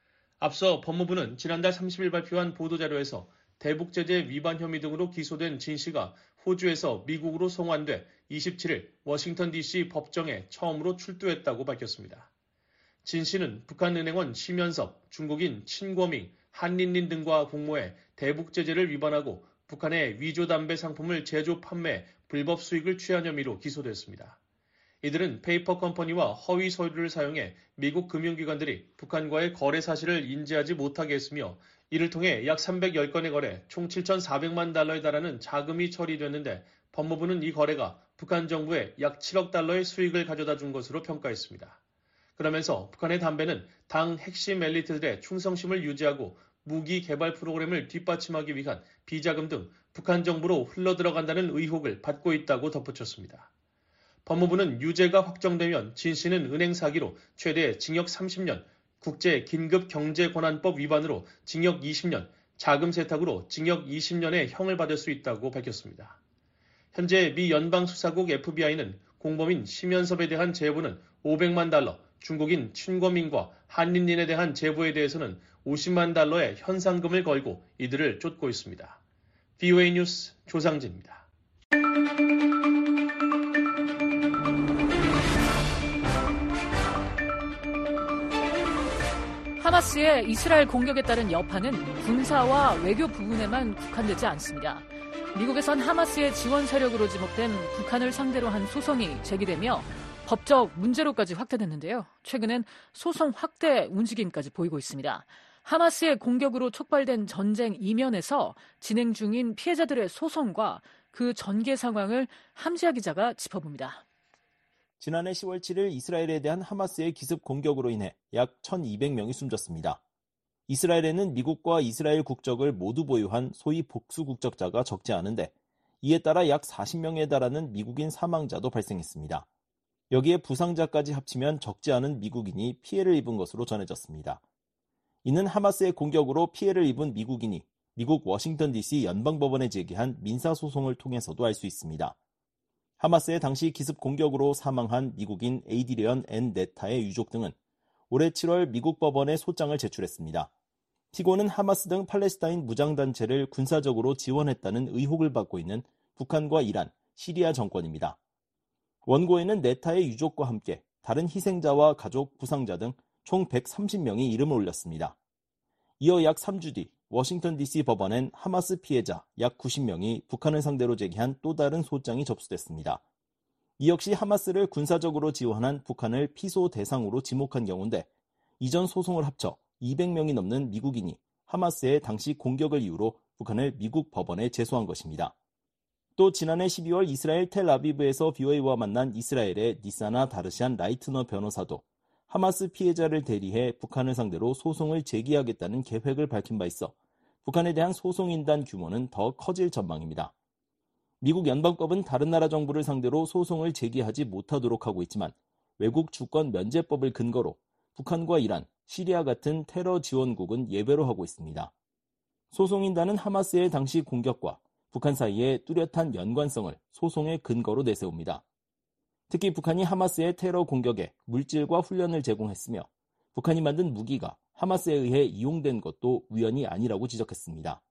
앞서 법무부는 지난달 삼십 일 발표한 보도자료에서 대북제재 위반 혐의 등으로 기소된 진 씨가 호주에서 미국으로 송환돼 이십칠 일 워싱턴 디씨 법정에 처음으로 출두했다고 밝혔습니다. 진 씨는 북한은행원 심연섭, 중국인 친궈밍, 한린린 등과 공모해 대북제재를 위반하고 북한의 위조담배 상품을 제조 판매, 불법 수익을 취한 혐의로 기소됐습니다. 이들은 페이퍼 컴퍼니와 허위 서류를 사용해 미국 금융기관들이 북한과의 거래 사실을 인지하지 못하게 했으며 이를 통해 약 삼백십 건의 거래, 총 칠천사백만 달러에 달하는 자금이 처리됐는데 법무부는 이 거래가 북한 정부에 약 칠억 달러의 수익을 가져다 준 것으로 평가했습니다. 그러면서 북한의 담배는 당 핵심 엘리트들의 충성심을 유지하고 무기 개발 프로그램을 뒷받침하기 위한 비자금 등 북한 정부로 흘러들어간다는 의혹을 받고 있다고 덧붙였습니다. 법무부는 유죄가 확정되면 진 씨는 은행 사기로 최대 징역 삼십 년, 국제 긴급 경제 권한법 위반으로 징역 이십 년, 자금 세탁으로 징역 이십 년의 형을 받을 수 있다고 밝혔습니다. 현재 미 연방수사국 에프비아이는 공범인 심연섭에 대한 제보는 오백만 달러, 중국인 친궈밍과 한린린에 대한 제보에 대해서는 오십만 달러의 현상금을 걸고 이들을 쫓고 있습니다. 브이오에이 뉴스 조상진입니다. 하마스의 이스라엘 공격에 따른 여파는 군사와 외교 부분에만 국한되지 않습니다. 미국에선 하마스의 지원 세력으로 지목된 북한을 상대로 한 소송이 제기되며 법적 문제로까지 확대됐는데요. 최근엔 소송 확대 움직임까지 보이고 있습니다. 하마스의 공격으로 촉발된 전쟁 이면에서 진행 중인 피해자들의 소송과 그 전개 상황을 함지아 기자가 짚어봅니다. 지난해 시월 칠일 이스라엘에 대한 하마스의 기습 공격으로 인해 약 천이백 명이 숨졌습니다. 이스라엘에는 미국과 이스라엘 국적을 모두 보유한 소위 복수 국적자가 적지 않은데 이에 따라 약 사십 명에 달하는 미국인 사망자도 발생했습니다. 여기에 부상자까지 합치면 적지 않은 미국인이 피해를 입은 것으로 전해졌습니다. 이는 하마스의 공격으로 피해를 입은 미국인이 미국 워싱턴 디씨 연방법원에 제기한 민사소송을 통해서도 알 수 있습니다. 하마스의 당시 기습 공격으로 사망한 미국인 에이디리언 앤 네타의 유족 등은 올해 칠월 미국 법원에 소장을 제출했습니다. 피고는 하마스 등 팔레스타인 무장단체를 군사적으로 지원했다는 의혹을 받고 있는 북한과 이란, 시리아 정권입니다. 원고에는 네타의 유족과 함께 다른 희생자와 가족, 부상자 등 총 백삼십 명이 이름을 올렸습니다. 이어 약 삼 주 뒤 워싱턴 디씨 법원엔 하마스 피해자 약 구십 명이 북한을 상대로 제기한 또 다른 소장이 접수됐습니다. 이 역시 하마스를 군사적으로 지원한 북한을 피소 대상으로 지목한 경우인데 이전 소송을 합쳐 이백 명이 넘는 미국인이 하마스의 당시 공격을 이유로 북한을 미국 법원에 제소한 것입니다. 또 지난해 십이월 이스라엘 텔아비브에서 비오에이와 만난 이스라엘의 니사나 다르시안 라이트너 변호사도 하마스 피해자를 대리해 북한을 상대로 소송을 제기하겠다는 계획을 밝힌 바 있어 북한에 대한 소송인단 규모는 더 커질 전망입니다. 미국 연방법은 다른 나라 정부를 상대로 소송을 제기하지 못하도록 하고 있지만 외국 주권 면제법을 근거로 북한과 이란, 시리아 같은 테러 지원국은 예외로 하고 있습니다. 소송인단은 하마스의 당시 공격과 북한 사이의 뚜렷한 연관성을 소송의 근거로 내세웁니다. 특히 북한이 하마스의 테러 공격에 물질과 훈련을 제공했으며 북한이 만든 무기가 하마스에 의해 이용된 것도 우연이 아니라고 지적했습니다.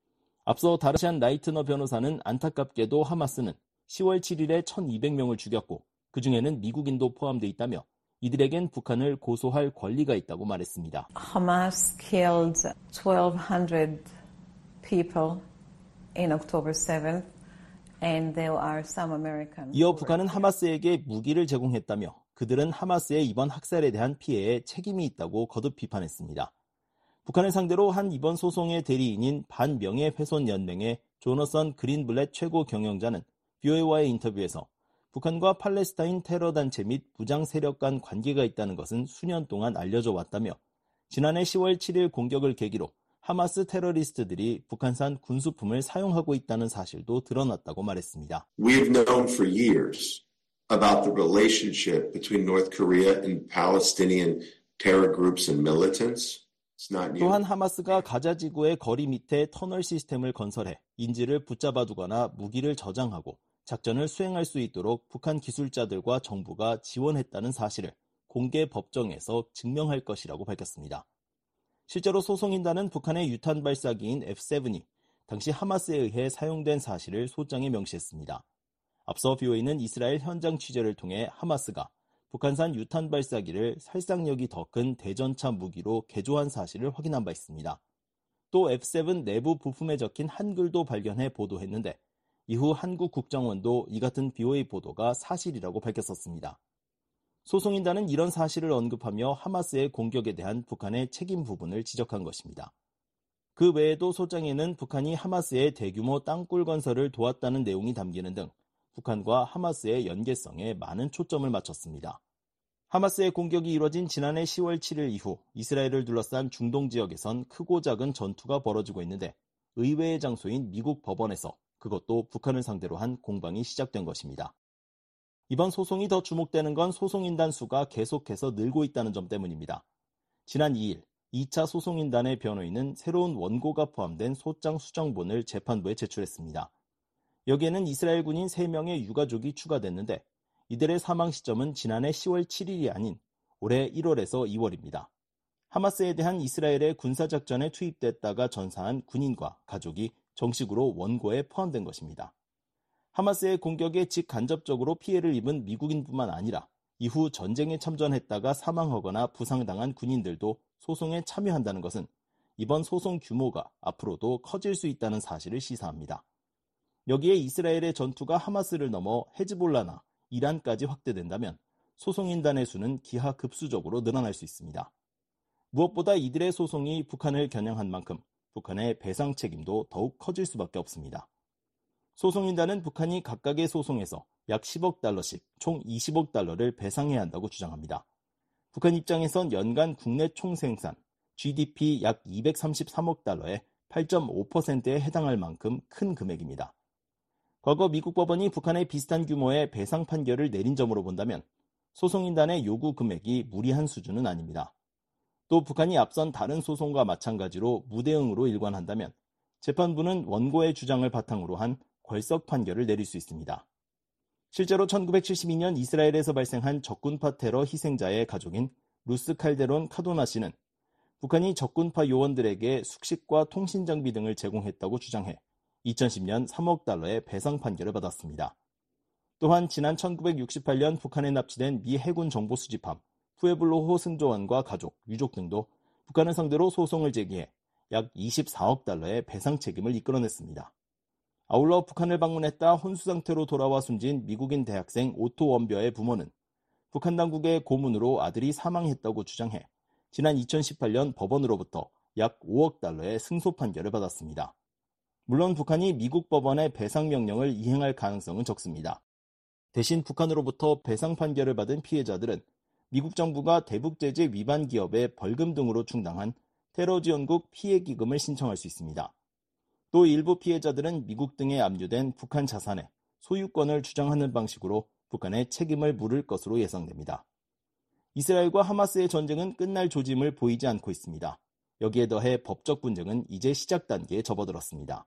앞서 다르시안 라이트너 변호사는 안타깝게도 하마스는 시월 칠일에 천이백 명을 죽였고 그중에는 미국인도 포함되어 있다며 이들에겐 북한을 고소할 권리가 있다고 말했습니다. Hamas killed twelve hundred people in October seventh, and there are some Americans. 이어 북한은 하마스에게 무기를 제공했다며 그들은 하마스의 이번 학살에 대한 피해에 책임이 있다고 거듭 비판했습니다. 북한을 상대로 한 이번 소송의 대리인인 반명예훼손연맹의 조너선 그린블렛 최고 경영자는 비오에이와의 인터뷰에서 북한과 팔레스타인 테러 단체 및 무장 세력 간 관계가 있다는 것은 수년 동안 알려져 왔다며 지난해 시월 칠일 공격을 계기로 하마스 테러리스트들이 북한산 군수품을 사용하고 있다는 사실도 드러났다고 말했습니다. We've known for years about the relationship between North Korea and Palestinian terror groups and militants. 또한 하마스가 가자 지구의 거리 밑에 터널 시스템을 건설해 인질을 붙잡아두거나 무기를 저장하고 작전을 수행할 수 있도록 북한 기술자들과 정부가 지원했다는 사실을 공개 법정에서 증명할 것이라고 밝혔습니다. 실제로 소송인단은 북한의 유탄 발사기인 에프 세븐이 당시 하마스에 의해 사용된 사실을 소장에 명시했습니다. 앞서 비오에이는 이스라엘 현장 취재를 통해 하마스가 북한산 유탄 발사기를 살상력이 더 큰 대전차 무기로 개조한 사실을 확인한 바 있습니다. 또 에프 세븐 내부 부품에 적힌 한글도 발견해 보도했는데 이후 한국 국정원도 이 같은 비오에이 보도가 사실이라고 밝혔었습니다. 소송인단은 이런 사실을 언급하며 하마스의 공격에 대한 북한의 책임 부분을 지적한 것입니다. 그 외에도 소장에는 북한이 하마스의 대규모 땅굴 건설을 도왔다는 내용이 담기는 등 북한과 하마스의 연계성에 많은 초점을 맞췄습니다. 하마스의 공격이 이뤄진 지난해 시월 칠일 이후 이스라엘을 둘러싼 중동 지역에선 크고 작은 전투가 벌어지고 있는데 의외의 장소인 미국 법원에서 그것도 북한을 상대로 한 공방이 시작된 것입니다. 이번 소송이 더 주목되는 건 소송인단 수가 계속해서 늘고 있다는 점 때문입니다. 지난 이일 이 차 소송인단의 변호인은 새로운 원고가 포함된 소장 수정본을 재판부에 제출했습니다. 여기에는 이스라엘 군인 세 명의 유가족이 추가됐는데 이들의 사망 시점은 지난해 시월 칠일이 아닌 올해 일월에서 이월입니다. 하마스에 대한 이스라엘의 군사작전에 투입됐다가 전사한 군인과 가족이 정식으로 원고에 포함된 것입니다. 하마스의 공격에 직간접적으로 피해를 입은 미국인뿐만 아니라 이후 전쟁에 참전했다가 사망하거나 부상당한 군인들도 소송에 참여한다는 것은 이번 소송 규모가 앞으로도 커질 수 있다는 사실을 시사합니다. 여기에 이스라엘의 전투가 하마스를 넘어 헤즈볼라나 이란까지 확대된다면 소송인단의 수는 기하급수적으로 늘어날 수 있습니다. 무엇보다 이들의 소송이 북한을 겨냥한 만큼 북한의 배상 책임도 더욱 커질 수밖에 없습니다. 소송인단은 북한이 각각의 소송에서 약 십억 달러씩 총 이십억 달러를 배상해야 한다고 주장합니다. 북한 입장에선 연간 국내 총생산, 지디피 약 이백삼십삼억 달러의 팔 점 오 퍼센트에 해당할 만큼 큰 금액입니다. 과거 미국 법원이 북한의 비슷한 규모의 배상 판결을 내린 점으로 본다면 소송인단의 요구 금액이 무리한 수준은 아닙니다. 또 북한이 앞선 다른 소송과 마찬가지로 무대응으로 일관한다면 재판부는 원고의 주장을 바탕으로 한 궐석 판결을 내릴 수 있습니다. 실제로 천구백칠십이 년 이스라엘에서 발생한 적군파 테러 희생자의 가족인 루스 칼데론 카도나 씨는 북한이 적군파 요원들에게 숙식과 통신장비 등을 제공했다고 주장해 이천십 년 삼억 달러의 배상 판결을 받았습니다. 또한 지난 천구백육십팔 년 북한에 납치된 미 해군 정보 수집함 푸에블로호 승조원과 가족, 유족 등도 북한을 상대로 소송을 제기해 약 이십사억 달러의 배상 책임을 이끌어냈습니다. 아울러 북한을 방문했다 혼수 상태로 돌아와 숨진 미국인 대학생 오토 원벼의 부모는 북한 당국의 고문으로 아들이 사망했다고 주장해 지난 이천십팔 년 법원으로부터 약 오억 달러의 승소 판결을 받았습니다. 물론 북한이 미국 법원의 배상 명령을 이행할 가능성은 적습니다. 대신 북한으로부터 배상 판결을 받은 피해자들은 미국 정부가 대북 제재 위반 기업의 벌금 등으로 충당한 테러 지원국 피해 기금을 신청할 수 있습니다. 또 일부 피해자들은 미국 등에 압류된 북한 자산의 소유권을 주장하는 방식으로 북한에 책임을 물을 것으로 예상됩니다. 이스라엘과 하마스의 전쟁은 끝날 조짐을 보이지 않고 있습니다. 여기에 더해 법적 분쟁은 이제 시작 단계에 접어들었습니다.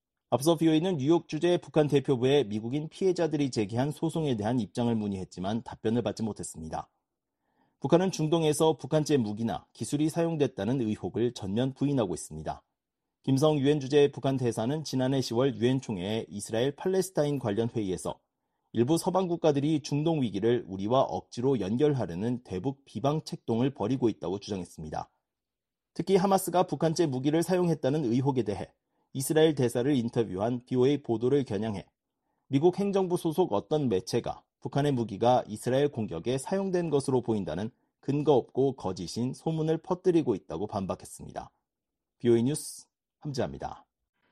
앞서 비오이는 뉴욕 주재 북한 대표부에 미국인 피해자들이 제기한 소송에 대한 입장을 문의했지만 답변을 받지 못했습니다. 북한은 중동에서 북한제 무기나 기술이 사용됐다는 의혹을 전면 부인하고 있습니다. 김성 유엔 주재 북한 대사는 지난해 시월 유엔 총회의 이스라엘 팔레스타인 관련 회의에서 일부 서방 국가들이 중동 위기를 우리와 억지로 연결하려는 대북 비방 책동을 벌이고 있다고 주장했습니다. 특히 하마스가 북한제 무기를 사용했다는 의혹에 대해 이스라엘 대사를 인터뷰한 비오에이 보도를 겨냥해 미국 행정부 소속 어떤 매체가 북한의 무기가 이스라엘 공격에 사용된 것으로 보인다는 근거 없고 거짓인 소문을 퍼뜨리고 있다고 반박했습니다. 비오에이 뉴스 함지아입니다.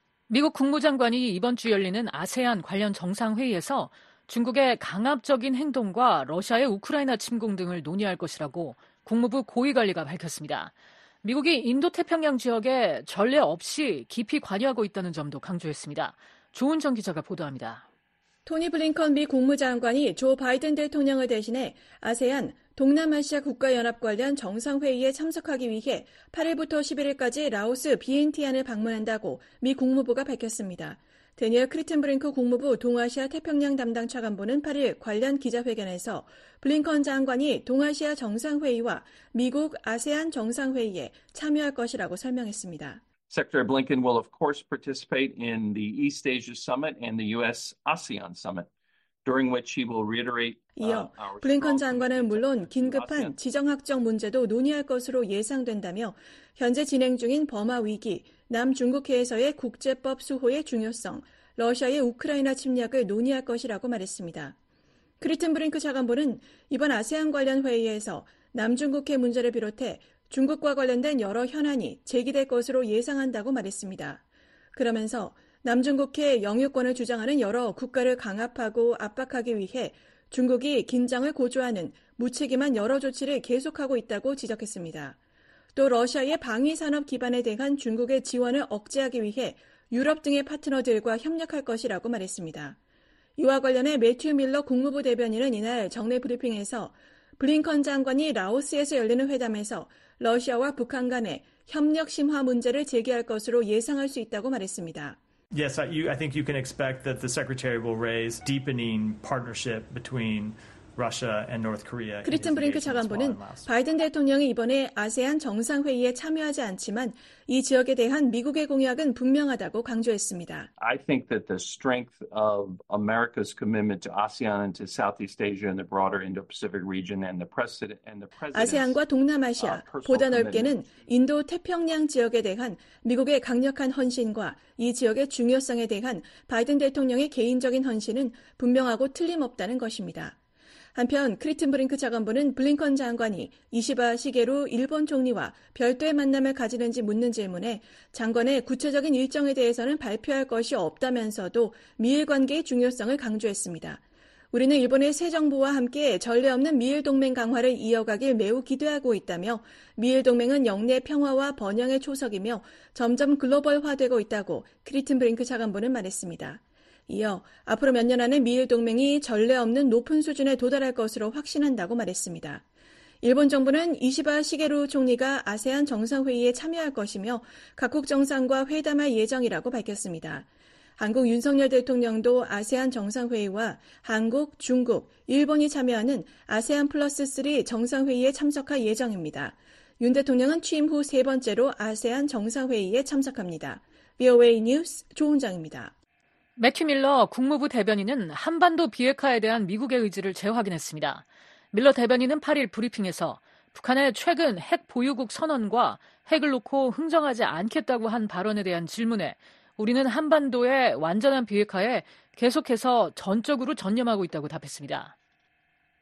미국 국무장관이 이번 주 열리는 아세안 관련 정상회의에서 중국의 강압적인 행동과 러시아의 우크라이나 침공 등을 논의할 것이라고 국무부 고위관리가 밝혔습니다. 미국이 인도태평양 지역에 전례 없이 깊이 관여하고 있다는 점도 강조했습니다. 조은정 기자가 보도합니다. 토니 블링컨 미 국무장관이 조 바이든 대통령을 대신해 아세안 동남아시아 국가연합 관련 정상회의에 참석하기 위해 팔일부터 십일일까지 라오스 비엔티안을 방문한다고 미 국무부가 밝혔습니다. 데니얼 크리튼브링크 국무부 동아시아 태평양 담당 차관보는 팔일 관련 기자회견에서 블링컨 장관이 동아시아 정상회의와 미국 아세안 정상회의에 참여할 것이라고 설명했습니다. Secretary Blinken will of course participate in the East Asia Summit and the U S ASEAN Summit, during which he will reiterate 이어 블링컨 장관은 물론 긴급한 지정학적 문제도 논의할 것으로 예상된다며 현재 진행 중인 버마 위기, 남중국해에서의 국제법 수호의 중요성, 러시아의 우크라이나 침략을 논의할 것이라고 말했습니다. 크리튼 브링크 차관보는 이번 아세안 관련 회의에서 남중국해 문제를 비롯해 중국과 관련된 여러 현안이 제기될 것으로 예상한다고 말했습니다. 그러면서 남중국해 영유권을 주장하는 여러 국가를 강압하고 압박하기 위해 중국이 긴장을 고조하는 무책임한 여러 조치를 계속하고 있다고 지적했습니다. 또 러시아의 방위산업 기반에 대한 중국의 지원을 억제하기 위해 유럽 등의 파트너들과 협력할 것이라고 말했습니다. 이와 관련해 매튜 밀러 국무부 대변인은 이날 정례 브리핑에서 블링컨 장관이 라오스에서 열리는 회담에서 러시아와 북한 간의 협력 심화 문제를 제기할 것으로 예상할 수 있다고 말했습니다. Yes, I, you, I think you can expect that the Secretary will raise deepening partnership between Russia and North Korea. 크리튼 브링크 차관보는 바이든 대통령이 이번에 아세안 정상회의에 참여하지 않지만 이 지역에 대한 미국의 공약은 분명하다고 강조했습니다. I think that the strength of America's commitment to ASEAN and to Southeast Asia and the broader Indo-Pacific region and the president and the president 아세안과 동남아시아, 보다 넓게는 인도 태평양 지역에 대한 미국의 강력한 헌신과 이 지역의 중요성에 대한 바이든 대통령의 개인적인 헌신은 분명하고 틀림없다는 것입니다. 한편 크리튼 브링크 차관보는 블링컨 장관이 이시바 시게루 일본 총리와 별도의 만남을 가지는지 묻는 질문에 장관의 구체적인 일정에 대해서는 발표할 것이 없다면서도 미일 관계의 중요성을 강조했습니다. 우리는 일본의 새 정부와 함께 전례 없는 미일 동맹 강화를 이어가길 매우 기대하고 있다며 미일 동맹은 영내 평화와 번영의 초석이며 점점 글로벌화되고 있다고 크리튼 브링크 차관보는 말했습니다. 이어 앞으로 몇 년 안에 미일 동맹이 전례 없는 높은 수준에 도달할 것으로 확신한다고 말했습니다. 일본 정부는 이시바 시게루 총리가 아세안 정상회의에 참여할 것이며 각국 정상과 회담할 예정이라고 밝혔습니다. 한국 윤석열 대통령도 아세안 정상회의와 한국, 중국, 일본이 참여하는 아세안 플러스 삼 정상회의에 참석할 예정입니다. 윤 대통령은 취임 후 세 번째로 아세안 정상회의에 참석합니다. 비오에이 뉴스 조은정입니다. 매튜 밀러 국무부 대변인은 한반도 비핵화에 대한 미국의 의지를 재확인했습니다. 밀러 대변인은 팔일 브리핑에서 북한의 최근 핵 보유국 선언과 핵을 놓고 흥정하지 않겠다고 한 발언에 대한 질문에 우리는 한반도의 완전한 비핵화에 계속해서 전적으로 전념하고 있다고 답했습니다.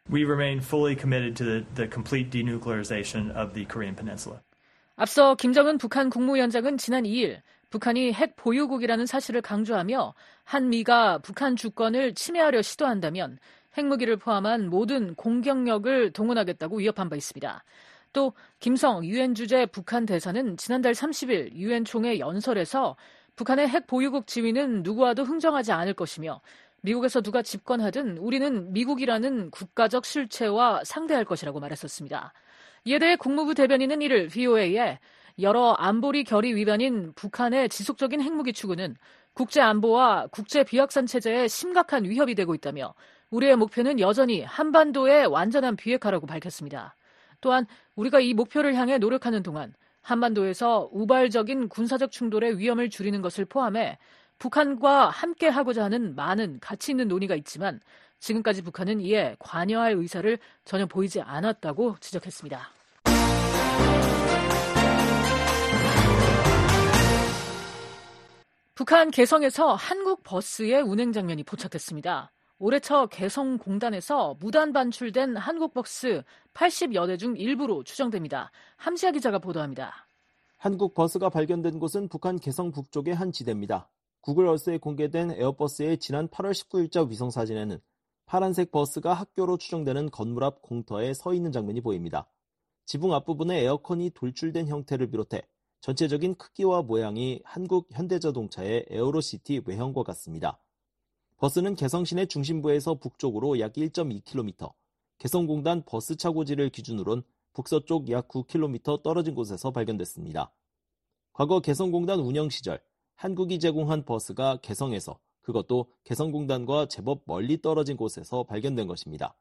We remain fully committed to the, the complete denuclearization of the Korean Peninsula. 앞서 김정은 북한 국무위원장은 지난 이 일 북한이 핵 보유국이라는 사실을 강조하며 한미가 북한 주권을 침해하려 시도한다면 핵무기를 포함한 모든 공격력을 동원하겠다고 위협한 바 있습니다. 또 김성 유엔 주재 북한 대사는 지난달 삼십 일 유엔 총회 연설에서 북한의 핵 보유국 지위는 누구와도 흥정하지 않을 것이며 미국에서 누가 집권하든 우리는 미국이라는 국가적 실체와 상대할 것이라고 말했었습니다. 이에 대해 국무부 대변인은 이일 브이오에이에 여러 안보리 결의 위반인 북한의 지속적인 핵무기 추구는 국제안보와 국제비확산 체제에 심각한 위협이 되고 있다며 우리의 목표는 여전히 한반도의 완전한 비핵화라고 밝혔습니다. 또한 우리가 이 목표를 향해 노력하는 동안 한반도에서 우발적인 군사적 충돌의 위험을 줄이는 것을 포함해 북한과 함께 하고자 하는 많은 가치 있는 논의가 있지만 지금까지 북한은 이에 관여할 의사를 전혀 보이지 않았다고 지적했습니다. 북한 개성에서 한국 버스의 운행 장면이 포착됐습니다. 올해 초 개성공단에서 무단 반출된 한국 버스 팔십여 대 중 일부로 추정됩니다. 함지아 기자가 보도합니다. 한국 버스가 발견된 곳은 북한 개성 북쪽의 한 지대입니다. 구글 얼스에 공개된 에어버스의 지난 팔월 십구일자 위성사진에는 파란색 버스가 학교로 추정되는 건물 앞 공터에 서 있는 장면이 보입니다. 지붕 앞부분에 에어컨이 돌출된 형태를 비롯해 전체적인 크기와 모양이 한국 현대자동차의 에어로시티 외형과 같습니다. 버스는 개성시내 중심부에서 북쪽으로 약 일 점 이 킬로미터, 개성공단 버스 차고지를 기준으론 북서쪽 약 구 킬로미터 떨어진 곳에서 발견됐습니다. 과거 개성공단 운영 시절 한국이 제공한 버스가 개성에서, 그것도 개성공단과 제법 멀리 떨어진 곳에서 발견된 것입니다.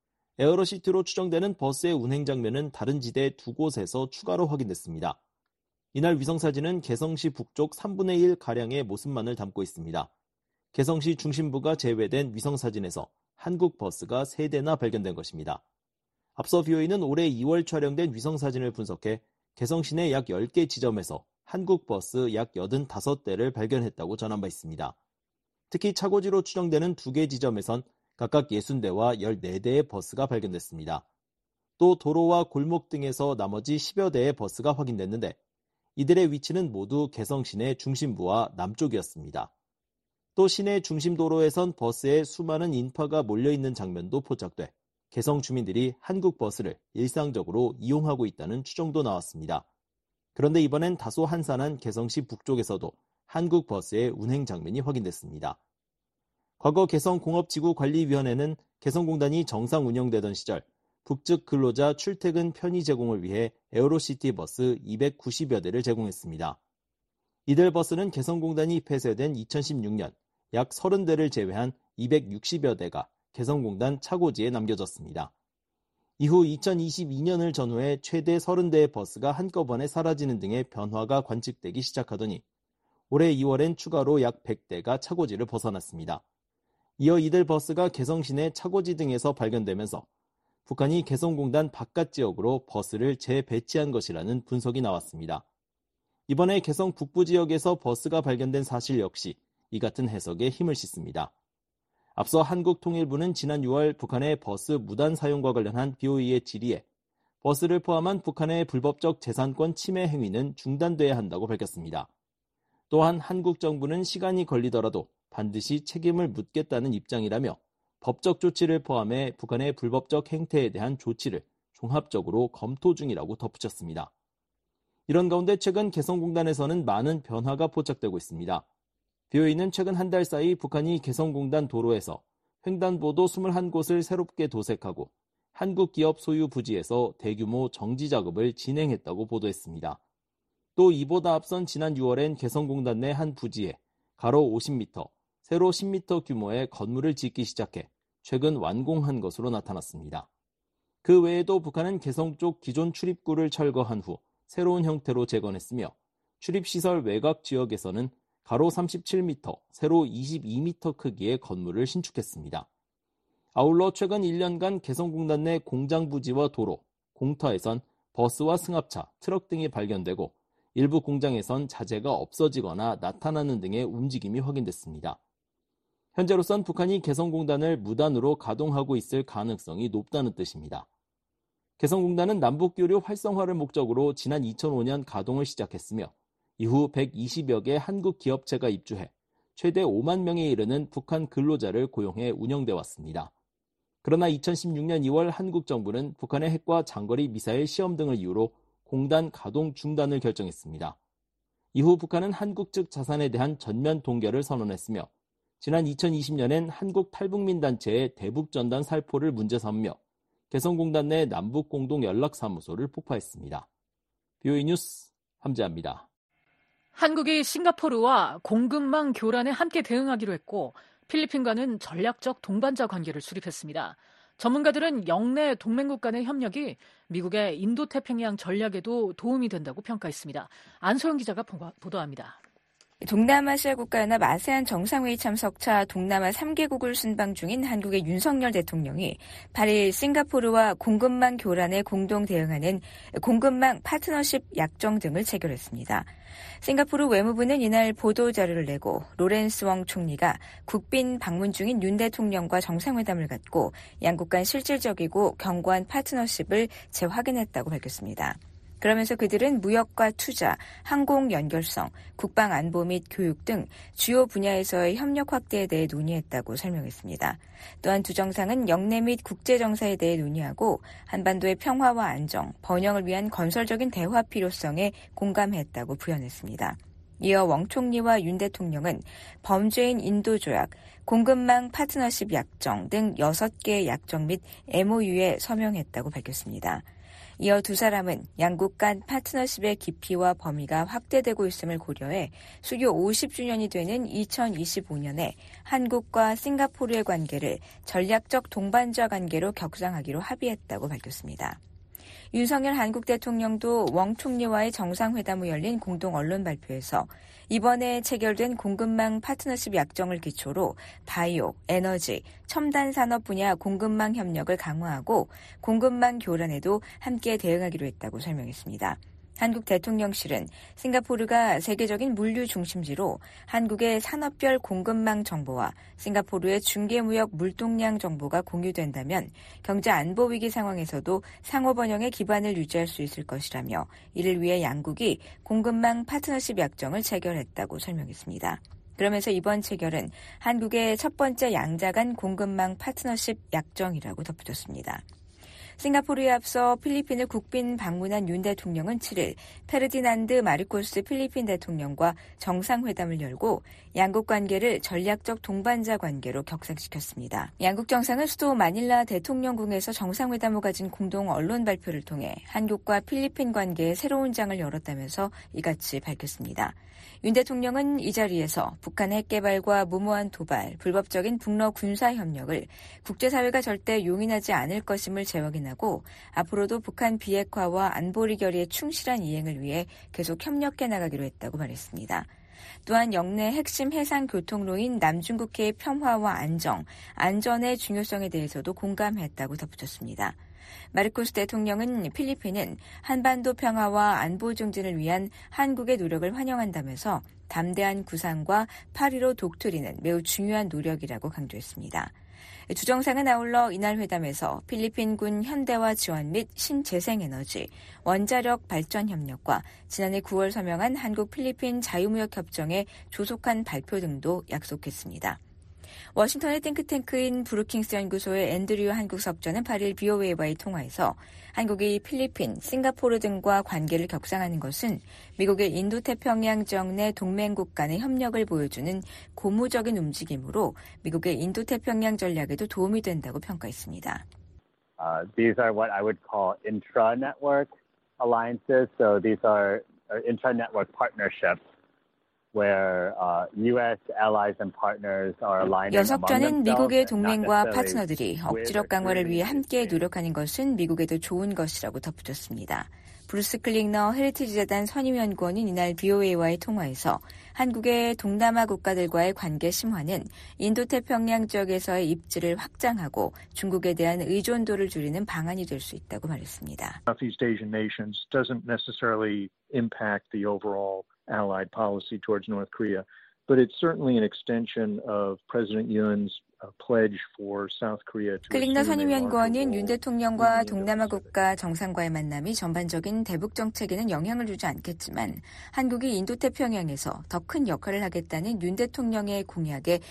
에어로시티로 추정되는 버스의 운행 장면은 다른 지대 두 곳에서 추가로 확인됐습니다. 이날 위성사진은 개성시 북쪽 삼분의 일가량의 모습만을 담고 있습니다. 개성시 중심부가 제외된 위성사진에서 한국 버스가 세 대나 발견된 것입니다. 앞서 브이오에이는 올해 이월 촬영된 위성사진을 분석해 개성시 내 약 열 개 지점에서 한국 버스 약 팔십오 대를 발견했다고 전한 바 있습니다. 특히 차고지로 추정되는 두 개 지점에선 각각 육십 대와 열네 대의 버스가 발견됐습니다. 또 도로와 골목 등에서 나머지 십여 대의 버스가 확인됐는데 이들의 위치는 모두 개성 시내 중심부와 남쪽이었습니다. 또 시내 중심 도로에선 버스에 수많은 인파가 몰려있는 장면도 포착돼 개성 주민들이 한국 버스를 일상적으로 이용하고 있다는 추정도 나왔습니다. 그런데 이번엔 다소 한산한 개성시 북쪽에서도 한국 버스의 운행 장면이 확인됐습니다. 과거 개성공업지구관리위원회는 개성공단이 정상 운영되던 시절 북측 근로자 출퇴근 편의 제공을 위해 에어로시티 버스 이백구십여 대를 제공했습니다. 이들 버스는 개성공단이 폐쇄된 이천십육 년 약 삼십 대를 제외한 이백육십여 대가 개성공단 차고지에 남겨졌습니다. 이후 이천이십이 년을 전후해 최대 삼십 대의 버스가 한꺼번에 사라지는 등의 변화가 관측되기 시작하더니 올해 이월엔 추가로 약 백 대가 차고지를 벗어났습니다. 이어 이들 버스가 개성 시내 차고지 등에서 발견되면서 북한이 개성공단 바깥 지역으로 버스를 재배치한 것이라는 분석이 나왔습니다. 이번에 개성 북부 지역에서 버스가 발견된 사실 역시 이 같은 해석에 힘을 싣습니다. 앞서 한국통일부는 지난 유월 북한의 버스 무단 사용과 관련한 브이오에이의 질의에 버스를 포함한 북한의 불법적 재산권 침해 행위는 중단돼야 한다고 밝혔습니다. 또한 한국 정부는 시간이 걸리더라도 반드시 책임을 묻겠다는 입장이라며 법적 조치를 포함해 북한의 불법적 행태에 대한 조치를 종합적으로 검토 중이라고 덧붙였습니다. 이런 가운데 최근 개성공단에서는 많은 변화가 포착되고 있습니다. 브이오에이는 최근 한 달 사이 북한이 개성공단 도로에서 횡단보도 이십일 곳을 새롭게 도색하고 한국 기업 소유 부지에서 대규모 정지 작업을 진행했다고 보도했습니다. 또 이보다 앞선 지난 유월엔 개성공단 내 한 부지에 가로 오십 미터, 세로 십 미터 규모의 건물을 짓기 시작해 최근 완공한 것으로 나타났습니다. 그 외에도 북한은 개성 쪽 기존 출입구를 철거한 후 새로운 형태로 재건했으며 출입시설 외곽 지역에서는 가로 삼십칠 미터, 세로 이십이 미터 크기의 건물을 신축했습니다. 아울러 최근 일 년간 개성공단 내 공장 부지와 도로, 공터에선 버스와 승합차, 트럭 등이 발견되고 일부 공장에선 자재가 없어지거나 나타나는 등의 움직임이 확인됐습니다. 현재로선 북한이 개성공단을 무단으로 가동하고 있을 가능성이 높다는 뜻입니다. 개성공단은 남북교류 활성화를 목적으로 지난 이천오 년 가동을 시작했으며 이후 백이십여 개 한국 기업체가 입주해 최대 오만 명에 이르는 북한 근로자를 고용해 운영돼 왔습니다. 그러나 이천십육 년 이월 한국 정부는 북한의 핵과 장거리 미사일 시험 등을 이유로 공단 가동 중단을 결정했습니다. 이후 북한은 한국 측 자산에 대한 전면 동결을 선언했으며 지난 이천이십 년엔 한국 탈북민 단체의 대북전단 살포를 문제 삼으며 개성공단 내 남북공동연락사무소를 폭파했습니다. 비오이 뉴스 함재합니다. 한국이 싱가포르와 공급망 교란에 함께 대응하기로 했고 필리핀과는 전략적 동반자 관계를 수립했습니다. 전문가들은 영내 동맹국 간의 협력이 미국의 인도태평양 전략에도 도움이 된다고 평가했습니다. 안소영 기자가 보도합니다. 동남아시아 국가연합 아세안 정상회의 참석차 동남아 삼 개국을 순방 중인 한국의 윤석열 대통령이 팔 일 싱가포르와 공급망 교란에 공동 대응하는 공급망 파트너십 약정 등을 체결했습니다. 싱가포르 외무부는 이날 보도자료를 내고 로렌스 웡 총리가 국빈 방문 중인 윤 대통령과 정상회담을 갖고 양국 간 실질적이고 견고한 파트너십을 재확인했다고 밝혔습니다. 그러면서 그들은 무역과 투자, 항공 연결성, 국방 안보 및 교육 등 주요 분야에서의 협력 확대에 대해 논의했다고 설명했습니다. 또한 두 정상은 영내 및 국제 정사에 대해 논의하고 한반도의 평화와 안정, 번영을 위한 건설적인 대화 필요성에 공감했다고 부연했습니다. 이어 웡 총리와 윤 대통령은 범죄인 인도 조약, 공급망 파트너십 약정 등 여섯 개의 약정 및 엠오유에 서명했다고 밝혔습니다. 이어 두 사람은 양국 간 파트너십의 깊이와 범위가 확대되고 있음을 고려해 수교 오십 주년이 되는 이천이십오 년에 한국과 싱가포르의 관계를 전략적 동반자 관계로 격상하기로 합의했다고 밝혔습니다. 윤석열 한국 대통령도 웡 총리와의 정상회담 후 열린 공동 언론 발표에서 이번에 체결된 공급망 파트너십 약정을 기초로 바이오, 에너지, 첨단 산업 분야 공급망 협력을 강화하고 공급망 교란에도 함께 대응하기로 했다고 설명했습니다. 한국 대통령실은 싱가포르가 세계적인 물류 중심지로 한국의 산업별 공급망 정보와 싱가포르의 중개무역 물동량 정보가 공유된다면 경제 안보 위기 상황에서도 상호 번영의 기반을 유지할 수 있을 것이라며 이를 위해 양국이 공급망 파트너십 약정을 체결했다고 설명했습니다. 그러면서 이번 체결은 한국의 첫 번째 양자 간 공급망 파트너십 약정이라고 덧붙였습니다. 싱가포르에 앞서 필리핀을 국빈 방문한 윤 대통령은 칠 일 페르디난드 마르코스 필리핀 대통령과 정상회담을 열고 양국 관계를 전략적 동반자 관계로 격상시켰습니다. 양국 정상은 수도 마닐라 대통령궁에서 정상회담 후 가진 공동 언론 발표를 통해 한국과 필리핀 관계에 새로운 장을 열었다면서 이같이 밝혔습니다. 윤 대통령은 이 자리에서 북한 핵 개발과 무모한 도발, 불법적인 북러 군사 협력을 국제사회가 절대 용인하지 않을 것임을 재확인하고 앞으로도 북한 비핵화와 안보리 결의의 충실한 이행을 위해 계속 협력해 나가기로 했다고 말했습니다. 또한 영내 핵심 해상 교통로인 남중국해의 평화와 안정, 안전의 중요성에 대해서도 공감했다고 덧붙였습니다. 마르코스 대통령은 필리핀은 한반도 평화와 안보 증진을 위한 한국의 노력을 환영한다면서 담대한 구상과 팔일오 독트린은 매우 중요한 노력이라고 강조했습니다. 두 정상은 아울러 이날 회담에서 필리핀군 현대화 지원 및 신재생에너지, 원자력 발전 협력과 지난해 구월 서명한 한국 필리핀 자유무역협정의 조속한 발표 등도 약속했습니다. 워싱턴의 띵크탱크인 브루킹스 연구소의 앤드류 한국 석전은 팔 일 비오에이와의 통화에서 한국이 필리핀, 싱가포르 등과 관계를 격상하는 것은 미국의 인도태평양 지역 내 동맹국 간의 협력을 보여주는 고무적인 움직임으로 미국의 인도태평양 전략에도 도움이 된다고 평가했습니다. Uh, these are what I would call intra-network alliances. So these are intra-network partnerships. Where uh, U S allies and partners are aligning 여석전은 미국의 동맹과 파트너들이 억지력 강화를 위해 함께 노력하는 것은 미국에도 좋은 것이라고 덧붙였습니다. 브루스 클링너 헤리티지 재단 선임연구원인 이날 비오에이와의 통화에서 한국의 동남아 국가들과의 관계 심화는 인도태평양 지역에서의 입지를 확장하고 중국에 대한 의존도를 줄이는 방안이 될 수 있다고 말했습니다. Southeast Asian nations doesn't necessarily impact the overall Allied policy towards North Korea, but it's certainly an extension of President Yoon's pledge for South Korea to 클링너 선임연구원은 윤 대통령과 동남아 국가 정상과의 만남이 전반적인 대북 정책에는 영향을 주지 않겠지만 한국이 인도태평양에서 더 큰 역할을 하겠다는 윤 대통령의 공약에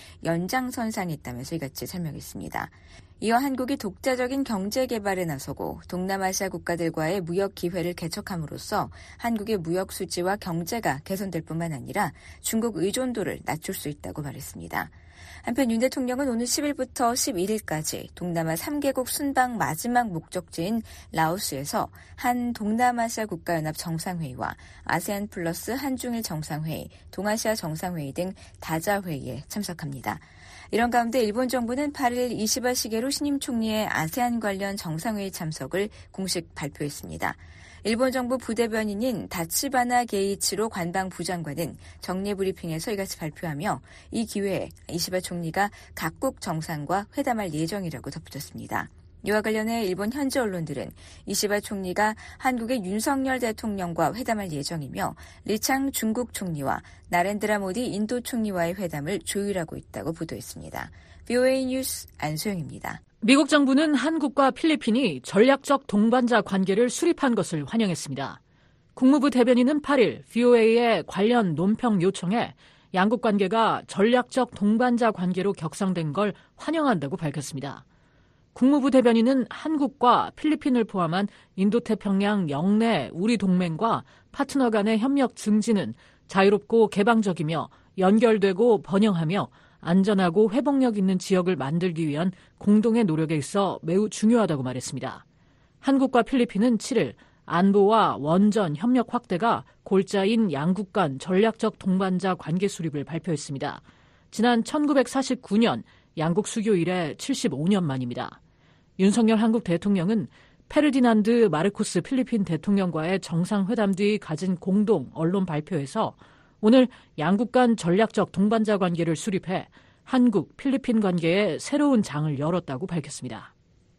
연장선상에 있다면서 이같이 설명했습니다. 이어 한국이 독자적인 경제 개발에 나서고 동남아시아 국가들과의 무역 기회를 개척함으로써 한국의 무역 수지와 경제가 개선될 뿐만 아니라 중국 의존도를 낮출 수 있다고 말했습니다. 한편 윤 대통령은 오늘 십일부터 십일일까지 동남아 삼 개국 순방 마지막 목적지인 라오스에서 한 동남아시아 국가연합 정상회의와 아세안 플러스 한중일 정상회의, 동아시아 정상회의 등 다자회의에 참석합니다. 이런 가운데 일본 정부는 팔일 이시바 시게루 신임 총리의 아세안 관련 정상회의 참석을 공식 발표했습니다. 일본 정부 부대변인인 다치바나 게이치로 관방부장관은 정례 브리핑에서 이같이 발표하며 이 기회에 이시바 총리가 각국 정상과 회담할 예정이라고 덧붙였습니다. 이와 관련해 일본 현지 언론들은 이시바 총리가 한국의 윤석열 대통령과 회담할 예정이며 리창 중국 총리와 나렌드라 모디 인도 총리와의 회담을 조율하고 있다고 보도했습니다. 브이오에이 뉴스 안소영입니다. 미국 정부는 한국과 필리핀이 전략적 동반자 관계를 수립한 것을 환영했습니다. 국무부 대변인은 팔일 브이오에이의 관련 논평 요청에 양국 관계가 전략적 동반자 관계로 격상된 걸 환영한다고 밝혔습니다. 국무부 대변인은 한국과 필리핀을 포함한 인도태평양 영내 우리 동맹과 파트너 간의 협력 증진은 자유롭고 개방적이며 연결되고 번영하며 안전하고 회복력 있는 지역을 만들기 위한 공동의 노력에 있어 매우 중요하다고 말했습니다. 한국과 필리핀은 칠일 안보와 원전 협력 확대가 골자인 양국 간 전략적 동반자 관계 수립을 발표했습니다. 지난 천구백사십구년 양국 수교 이래 칠십오년 만입니다. 윤석열 한국 대통령은 페르디난드 마르코스 필리핀 대통령과의 정상회담 뒤 가진 공동 언론 발표에서 오늘 양국 간 전략적 동반자 관계를 수립해 한국, 필리핀 관계에 새로운 장을 열었다고 밝혔습니다.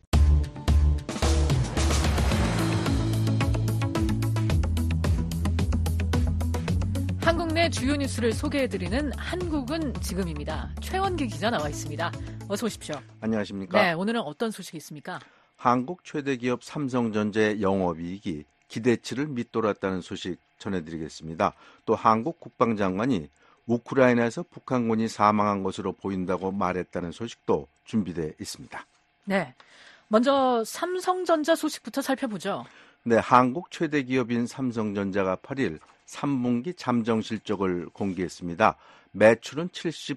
한국 내 주요 뉴스를 소개해드리는 한국은 지금입니다. 최원기 기자 나와 있습니다. 어서 오십시오. 안녕하십니까? 네, 오늘은 어떤 소식이 있습니까? 한국 최대 기업 삼성전자의 영업이익이 기대치를 밑돌았다는 소식 전해드리겠습니다. 또 한국 국방장관이 우크라이나에서 북한군이 사망한 것으로 보인다고 말했다는 소식도 준비되어 있습니다. 네, 먼저 삼성전자 소식부터 살펴보죠. 네, 한국 최대 기업인 삼성전자가 팔일 삼분기 잠정 실적을 공개했습니다. 매출은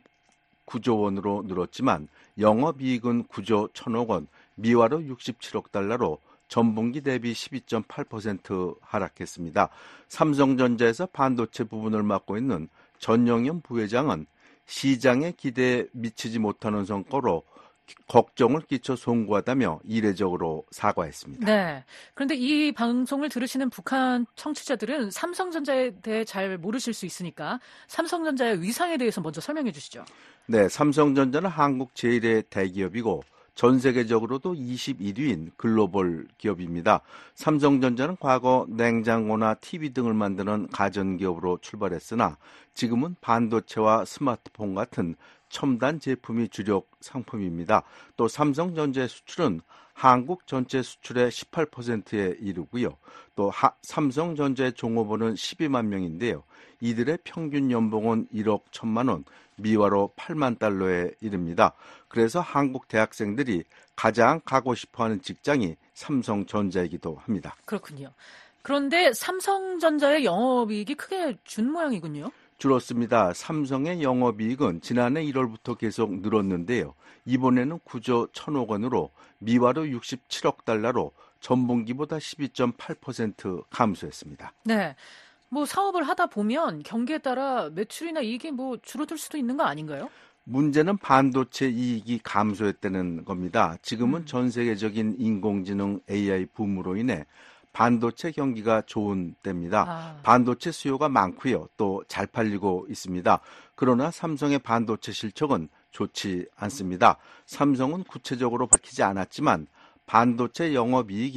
칠십구조 원으로 늘었지만 영업이익은 구조 천억 원, 미화로 육십칠억 달러로 전분기 대비 십이 점 팔 퍼센트 하락했습니다. 삼성전자에서 반도체 부분을 맡고 있는 전영현 부회장은 시장의 기대에 미치지 못하는 성과로 걱정을 끼쳐 송구하다며 이례적으로 사과했습니다. 네. 그런데 이 방송을 들으시는 북한 청취자들은 삼성전자에 대해 잘 모르실 수 있으니까 삼성전자의 위상에 대해서 먼저 설명해 주시죠. 네, 삼성전자는 한국 제일의 대기업이고 전 세계적으로도 이십일위인 글로벌 기업입니다. 삼성전자는 과거 냉장고나 티비 등을 만드는 가전기업으로 출발했으나 지금은 반도체와 스마트폰 같은 첨단 제품이 주력 상품입니다. 또 삼성전자의 수출은 한국 전체 수출의 십팔 퍼센트에 이르고요. 또 하, 삼성전자의 종업원은 십이만 명인데요. 이들의 평균 연봉은 일억 천만 원, 미화로 팔만 달러에 이릅니다. 그래서 한국 대학생들이 가장 가고 싶어하는 직장이 삼성전자이기도 합니다. 그렇군요. 그런데 삼성전자의 영업이익이 크게 준 모양이군요. 줄었습니다. 삼성의 영업이익은 지난해 일월부터 계속 늘었는데요. 이번에는 구조 천억 원으로 미화로 육십칠억 달러로 전분기보다 십이 점 팔 퍼센트 감소했습니다. 네. 뭐 사업을 하다 보면 경기에 따라 매출이나 이익이 뭐 줄어들 수도 있는 거 아닌가요? 문제는 반도체 이익이 감소했다는 겁니다. 지금은 음. 전 세계적인 인공지능 에이아이 붐으로 인해 반도체 경기가 좋은 때입니다. 아. 반도체 수요가 많고요. 또 잘 팔리고 있습니다. 그러나 삼성의 반도체 실적은 좋지 않습니다. 삼성은 구체적으로 밝히지 않았지만 반도체 영업이익이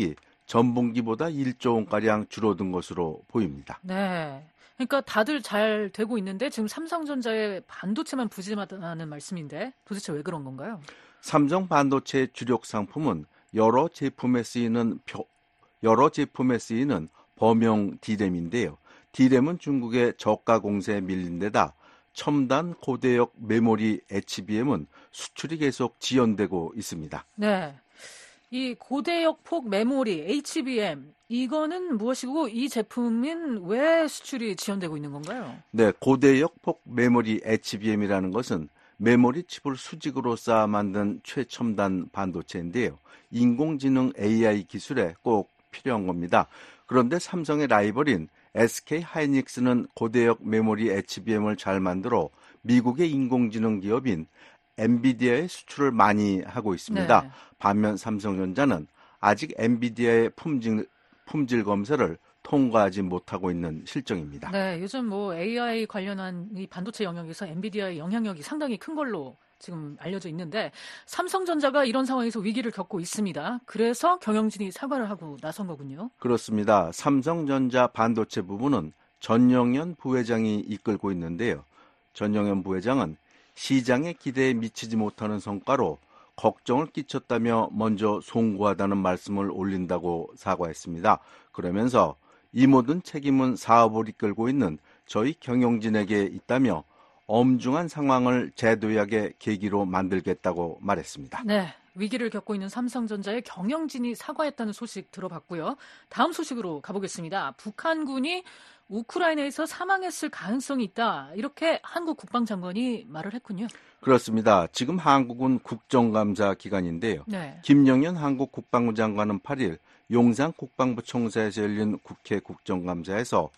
전분기보다 일조 원가량 줄어든 것으로 보입니다. 네. 그러니까 다들 잘 되고 있는데 지금 삼성전자의 반도체만 부진하다는 말씀인데 도대체 왜 그런 건가요? 삼성 반도체의 주력 상품은 여러 제품에 쓰이는 여러 제품에 쓰이는 범용 디램인데요. 디램은 중국의 저가 공세에 밀린 데다 첨단 고대역 메모리 에이치비엠은 수출이 계속 지연되고 있습니다. 네. 이 고대역 폭 메모리 에이치비엠 이거는 무엇이고 이 제품은 왜 수출이 지연되고 있는 건가요? 네, 고대역 폭 메모리 에이치비엠이라는 것은 메모리 칩을 수직으로 쌓아 만든 최첨단 반도체인데요. 인공지능 에이아이 기술에 꼭 필요한 겁니다. 그런데 삼성의 라이벌인 에스케이 하이닉스는 고대역 메모리 에이치비엠을 잘 만들어 미국의 인공지능 기업인 엔비디아의 수출을 많이 하고 있습니다. 네. 반면 삼성전자는 아직 엔비디아의 품질, 품질 검사를 통과하지 못하고 있는 실정입니다. 네, 요즘 뭐 에이아이 관련한 이 반도체 영역에서 엔비디아의 영향력이 상당히 큰 걸로 지금 알려져 있는데 삼성전자가 이런 상황에서 위기를 겪고 있습니다. 그래서 경영진이 사과를 하고 나선 거군요. 그렇습니다. 삼성전자 반도체 부분은 전영현 부회장이 이끌고 있는데요. 전영현 부회장은 시장의 기대에 미치지 못하는 성과로 걱정을 끼쳤다며 먼저 송구하다는 말씀을 올린다고 사과했습니다. 그러면서 이 모든 책임은 사업을 이끌고 있는 저희 경영진에게 있다며 엄중한 상황을 재도약의 계기로 만들겠다고 말했습니다. 네, 위기를 겪고 있는 삼성전자의 경영진이 사과했다는 소식 들어봤고요. 다음 소식으로 가보겠습니다. 북한군이 우크라이나에서 사망했을 가능성이 있다. 이렇게 한국 국방장관이 말을 했군요. 그렇습니다. 지금 한국은 국정감사 기간인데요. 네. 김영현 한국 국방부 장관은 팔일 용산 국방부 총사에서 열린 국회 국정감사에서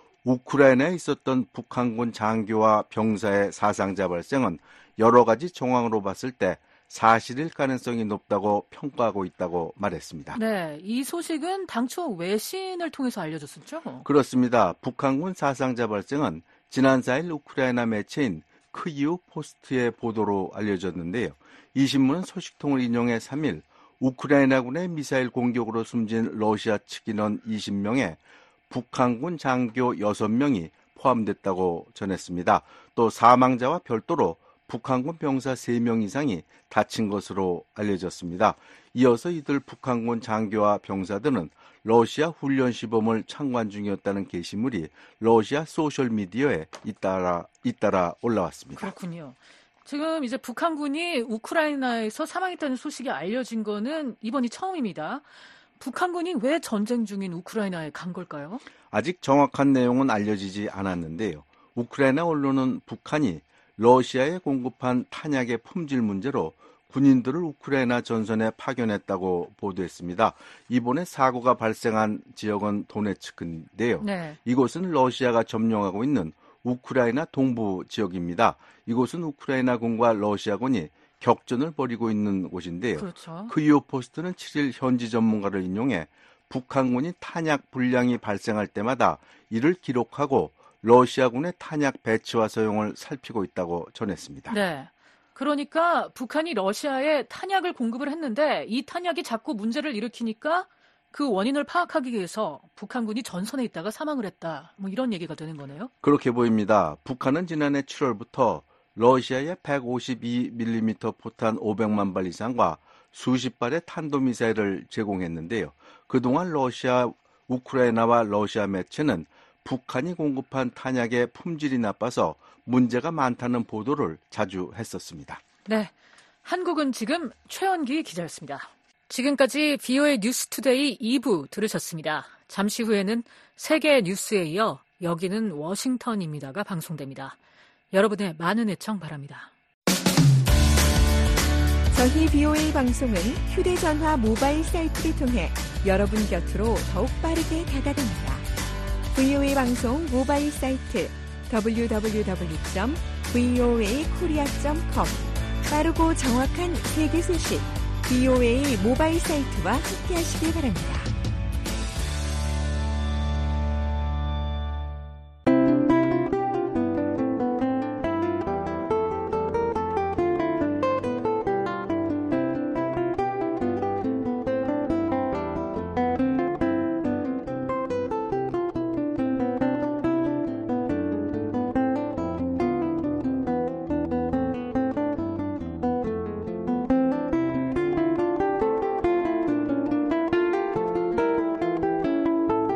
우크라이나에 있었던 북한군 장교와 병사의 사상자 발생은 여러 가지 정황으로 봤을 때 사실일 가능성이 높다고 평가하고 있다고 말했습니다. 네, 이 소식은 당초 외신을 통해서 알려졌었죠? 그렇습니다. 북한군 사상자 발생은 지난 사일 우크라이나 매체인 크이우 포스트의 보도로 알려졌는데요. 이 신문은 소식통을 인용해 삼일 우크라이나군의 미사일 공격으로 숨진 러시아 측 인원 이십 명에 북한군 장교 여섯 명이 포함됐다고 전했습니다. 또 사망자와 별도로 북한군 병사 세 명 이상이 다친 것으로 알려졌습니다. 이어서 이들 북한군 장교와 병사들은 러시아 훈련 시범을 참관 중이었다는 게시물이 러시아 소셜미디어에 잇따라, 잇따라 올라왔습니다. 그렇군요. 지금 이제 북한군이 우크라이나에서 사망했다는 소식이 알려진 거는 이번이 처음입니다. 북한군이 왜 전쟁 중인 우크라이나에 간 걸까요? 아직 정확한 내용은 알려지지 않았는데요. 우크라이나 언론은 북한이 러시아에 공급한 탄약의 품질 문제로 군인들을 우크라이나 전선에 파견했다고 보도했습니다. 이번에 사고가 발생한 지역은 도네츠크인데요. 네. 이곳은 러시아가 점령하고 있는 우크라이나 동부 지역입니다. 이곳은 우크라이나군과 러시아군이 격전을 벌이고 있는 곳인데요. 그렇죠. 크이오 포스트는 칠일 현지 전문가를 인용해 북한군이 탄약 불량이 발생할 때마다 이를 기록하고 러시아군의 탄약 배치와 사용을 살피고 있다고 전했습니다. 네. 그러니까 북한이 러시아에 탄약을 공급을 했는데 이 탄약이 자꾸 문제를 일으키니까 그 원인을 파악하기 위해서 북한군이 전선에 있다가 사망을 했다. 뭐 이런 얘기가 되는 거네요. 그렇게 보입니다. 북한은 지난해 칠월부터 러시아에 백오십이 밀리미터 포탄 오백만 발 이상과 수십 발의 탄도미사일을 제공했는데요. 그동안 러시아, 우크라이나와 러시아 매체는 북한이 공급한 탄약의 품질이 나빠서 문제가 많다는 보도를 자주 했었습니다. 네, 한국은 지금 최연기 기자였습니다. 지금까지 비오에이 뉴스투데이 이 부 들으셨습니다. 잠시 후에는 세계 뉴스에 이어 여기는 워싱턴입니다가 방송됩니다. 여러분의 많은 애청 바랍니다. 저희 비오에이 방송은 휴대전화 모바일 사이트를 통해 여러분 곁으로 더욱 빠르게 다가갑니다. 브이오에이 방송 모바일 사이트 더블유 더블유 더블유 점 브이오에이 코리아 점 컴 빠르고 정확한 세계 소식 비오에이 모바일 사이트와 함께하시길 바랍니다.